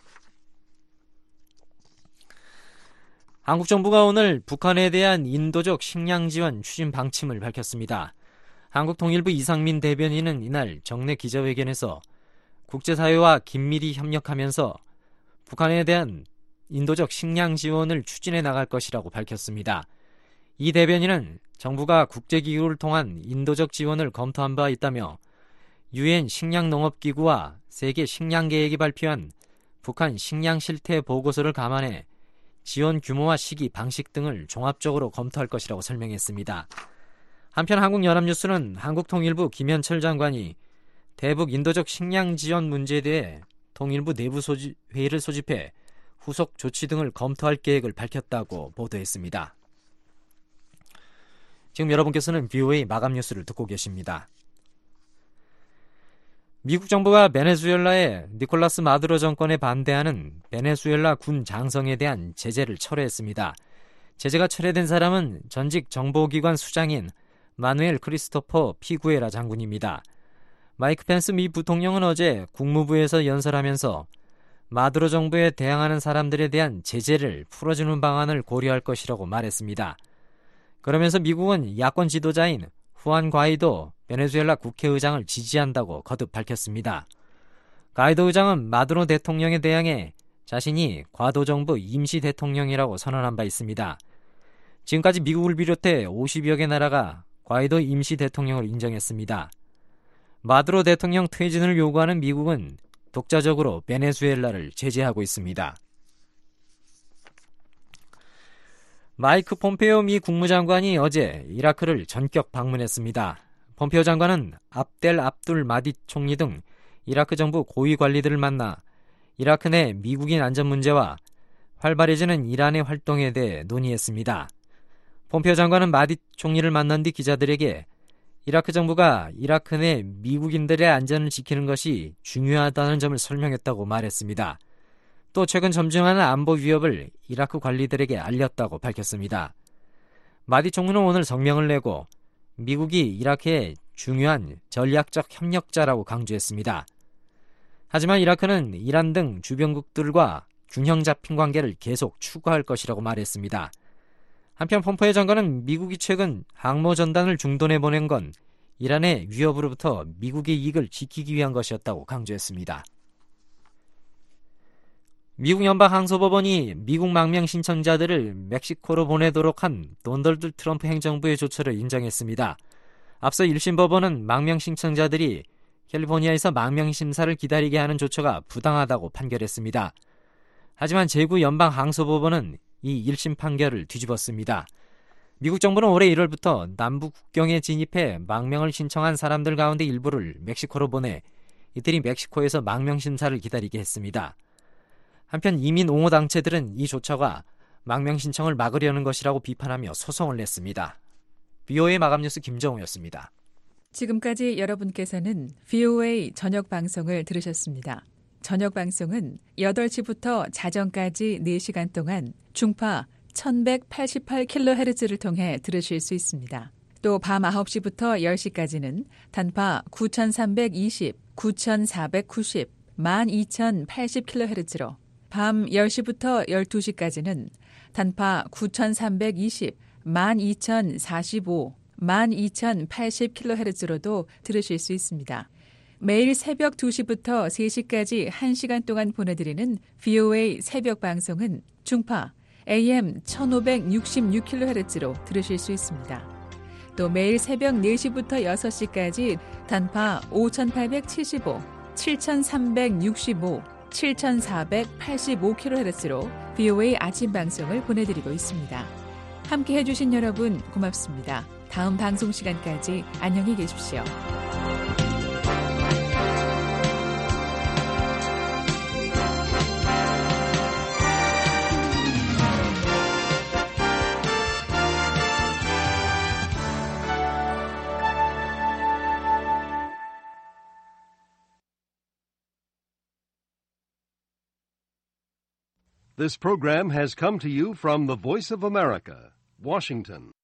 A: 한국 정부가 오늘 북한에 대한 인도적 식량 지원 추진 방침을 밝혔습니다. 한국통일부 이상민 대변인은 이날 정례 기자회견에서 국제사회와 긴밀히 협력하면서 북한에 대한 인도적 식량 지원을 추진해 나갈 것이라고 밝혔습니다. 이 대변인은 정부가 국제기구를 통한 인도적 지원을 검토한 바 있다며 유엔 식량농업기구와 세계 식량계획이 발표한 북한 식량 실태 보고서를 감안해 지원 규모와 시기, 방식 등을 종합적으로 검토할 것이라고 설명했습니다. 한편 한국연합뉴스는 한국통일부 김현철 장관이 대북 인도적 식량 지원 문제에 대해 통일부 내부 소집, 회의를 소집해 후속 조치 등을 검토할 계획을 밝혔다고 보도했습니다. 지금 여러분께서는 브이오에이 마감 뉴스를 듣고 계십니다. 미국 정부가 베네수엘라의 니콜라스 마두로 정권에 반대하는 베네수엘라 군 장성에 대한 제재를 철회했습니다. 제재가 철회된 사람은 전직 정보기관 수장인 마누엘 크리스토퍼 피구에라 장군입니다. 마이크 펜스 미 부통령은 어제 국무부에서 연설하면서 마두로 정부에 대항하는 사람들에 대한 제재를 풀어주는 방안을 고려할 것이라고 말했습니다. 그러면서 미국은 야권 지도자인 후안 과이도 베네수엘라 국회의장을 지지한다고 거듭 밝혔습니다. 과이도 의장은 마두로 대통령에 대항해 자신이 과도정부 임시 대통령이라고 선언한 바 있습니다. 지금까지 미국을 비롯해 오십여 개 나라가 과이도 임시 대통령을 인정했습니다. 마두로 대통령 퇴진을 요구하는 미국은 독자적으로 베네수엘라를 제재하고 있습니다. 마이크 폼페오 미 국무장관이 어제 이라크를 전격 방문했습니다. 폼페오 장관은 압델 압둘 마디 총리 등 이라크 정부 고위 관리들을 만나 이라크 내 미국인 안전 문제와 활발해지는 이란의 활동에 대해 논의했습니다. 폼페오 장관은 마디 총리를 만난 뒤 기자들에게 이라크 정부가 이라크 내 미국인들의 안전을 지키는 것이 중요하다는 점을 설명했다고 말했습니다. 또 최근 점증하는 안보 위협을 이라크 관리들에게 알렸다고 밝혔습니다. 마디 총리는 오늘 성명을 내고 미국이 이라크의 중요한 전략적 협력자라고 강조했습니다. 하지만 이라크는 이란 등 주변국들과 균형 잡힌 관계를 계속 추구할 것이라고 말했습니다. 한편 폼페오 장관은 미국이 최근 항모전단을 중동에 보낸 건 이란의 위협으로부터 미국의 이익을 지키기 위한 것이었다고 강조했습니다. 미국 연방항소법원이 미국 망명 신청자들을 멕시코로 보내도록 한 도널드 트럼프 행정부의 조처를 인정했습니다. 앞서 일 심 법원은 망명 신청자들이 캘리포니아에서 망명 심사를 기다리게 하는 조처가 부당하다고 판결했습니다. 하지만 제구 연방항소법원은 이 일 심 판결을 뒤집었습니다. 미국 정부는 올해 일월부터 남북 국경에 진입해 망명을 신청한 사람들 가운데 일부를 멕시코로 보내 이들이 멕시코에서 망명 심사를 기다리게 했습니다. 한편 이민 옹호 단체들은 이 조처가 망명 신청을 막으려는 것이라고 비판하며 소송을 냈습니다. 브이오에이 마감 뉴스 김정우였습니다.
U: 지금까지 여러분께서는 브이오에이 저녁 방송을 들으셨습니다. 저녁 방송은 여덟 시부터 자정까지 네 시간 동안 중파 천백팔십팔 킬로헤르츠를 통해 들으실 수 있습니다. 또 밤 아홉 시부터 열 시까지는 단파 구천삼백이십, 구천사백구십, 만 이천팔십 킬로헤르츠로 밤 열 시부터 열두 시까지는 단파 구천삼백이십, 만 이천사십오, 만 이천팔십 킬로헤르츠로도 들으실 수 있습니다. 매일 새벽 두 시부터 세 시까지 한 시간 동안 보내드리는 브이오에이 새벽 방송은 중파 에이엠 천오백육십육 킬로헤르츠로 들으실 수 있습니다. 또 매일 새벽 네 시부터 여섯 시까지 단파 오천팔백칠십오, 칠천삼백육십오, 칠천사백팔십오 킬로헤르츠로 브이오에이 아침 방송을 보내드리고 있습니다. 함께 해주신 여러분 고맙습니다. 다음 방송 시간까지 안녕히 계십시오.
B: This program has come to you from the Voice of America, Washington.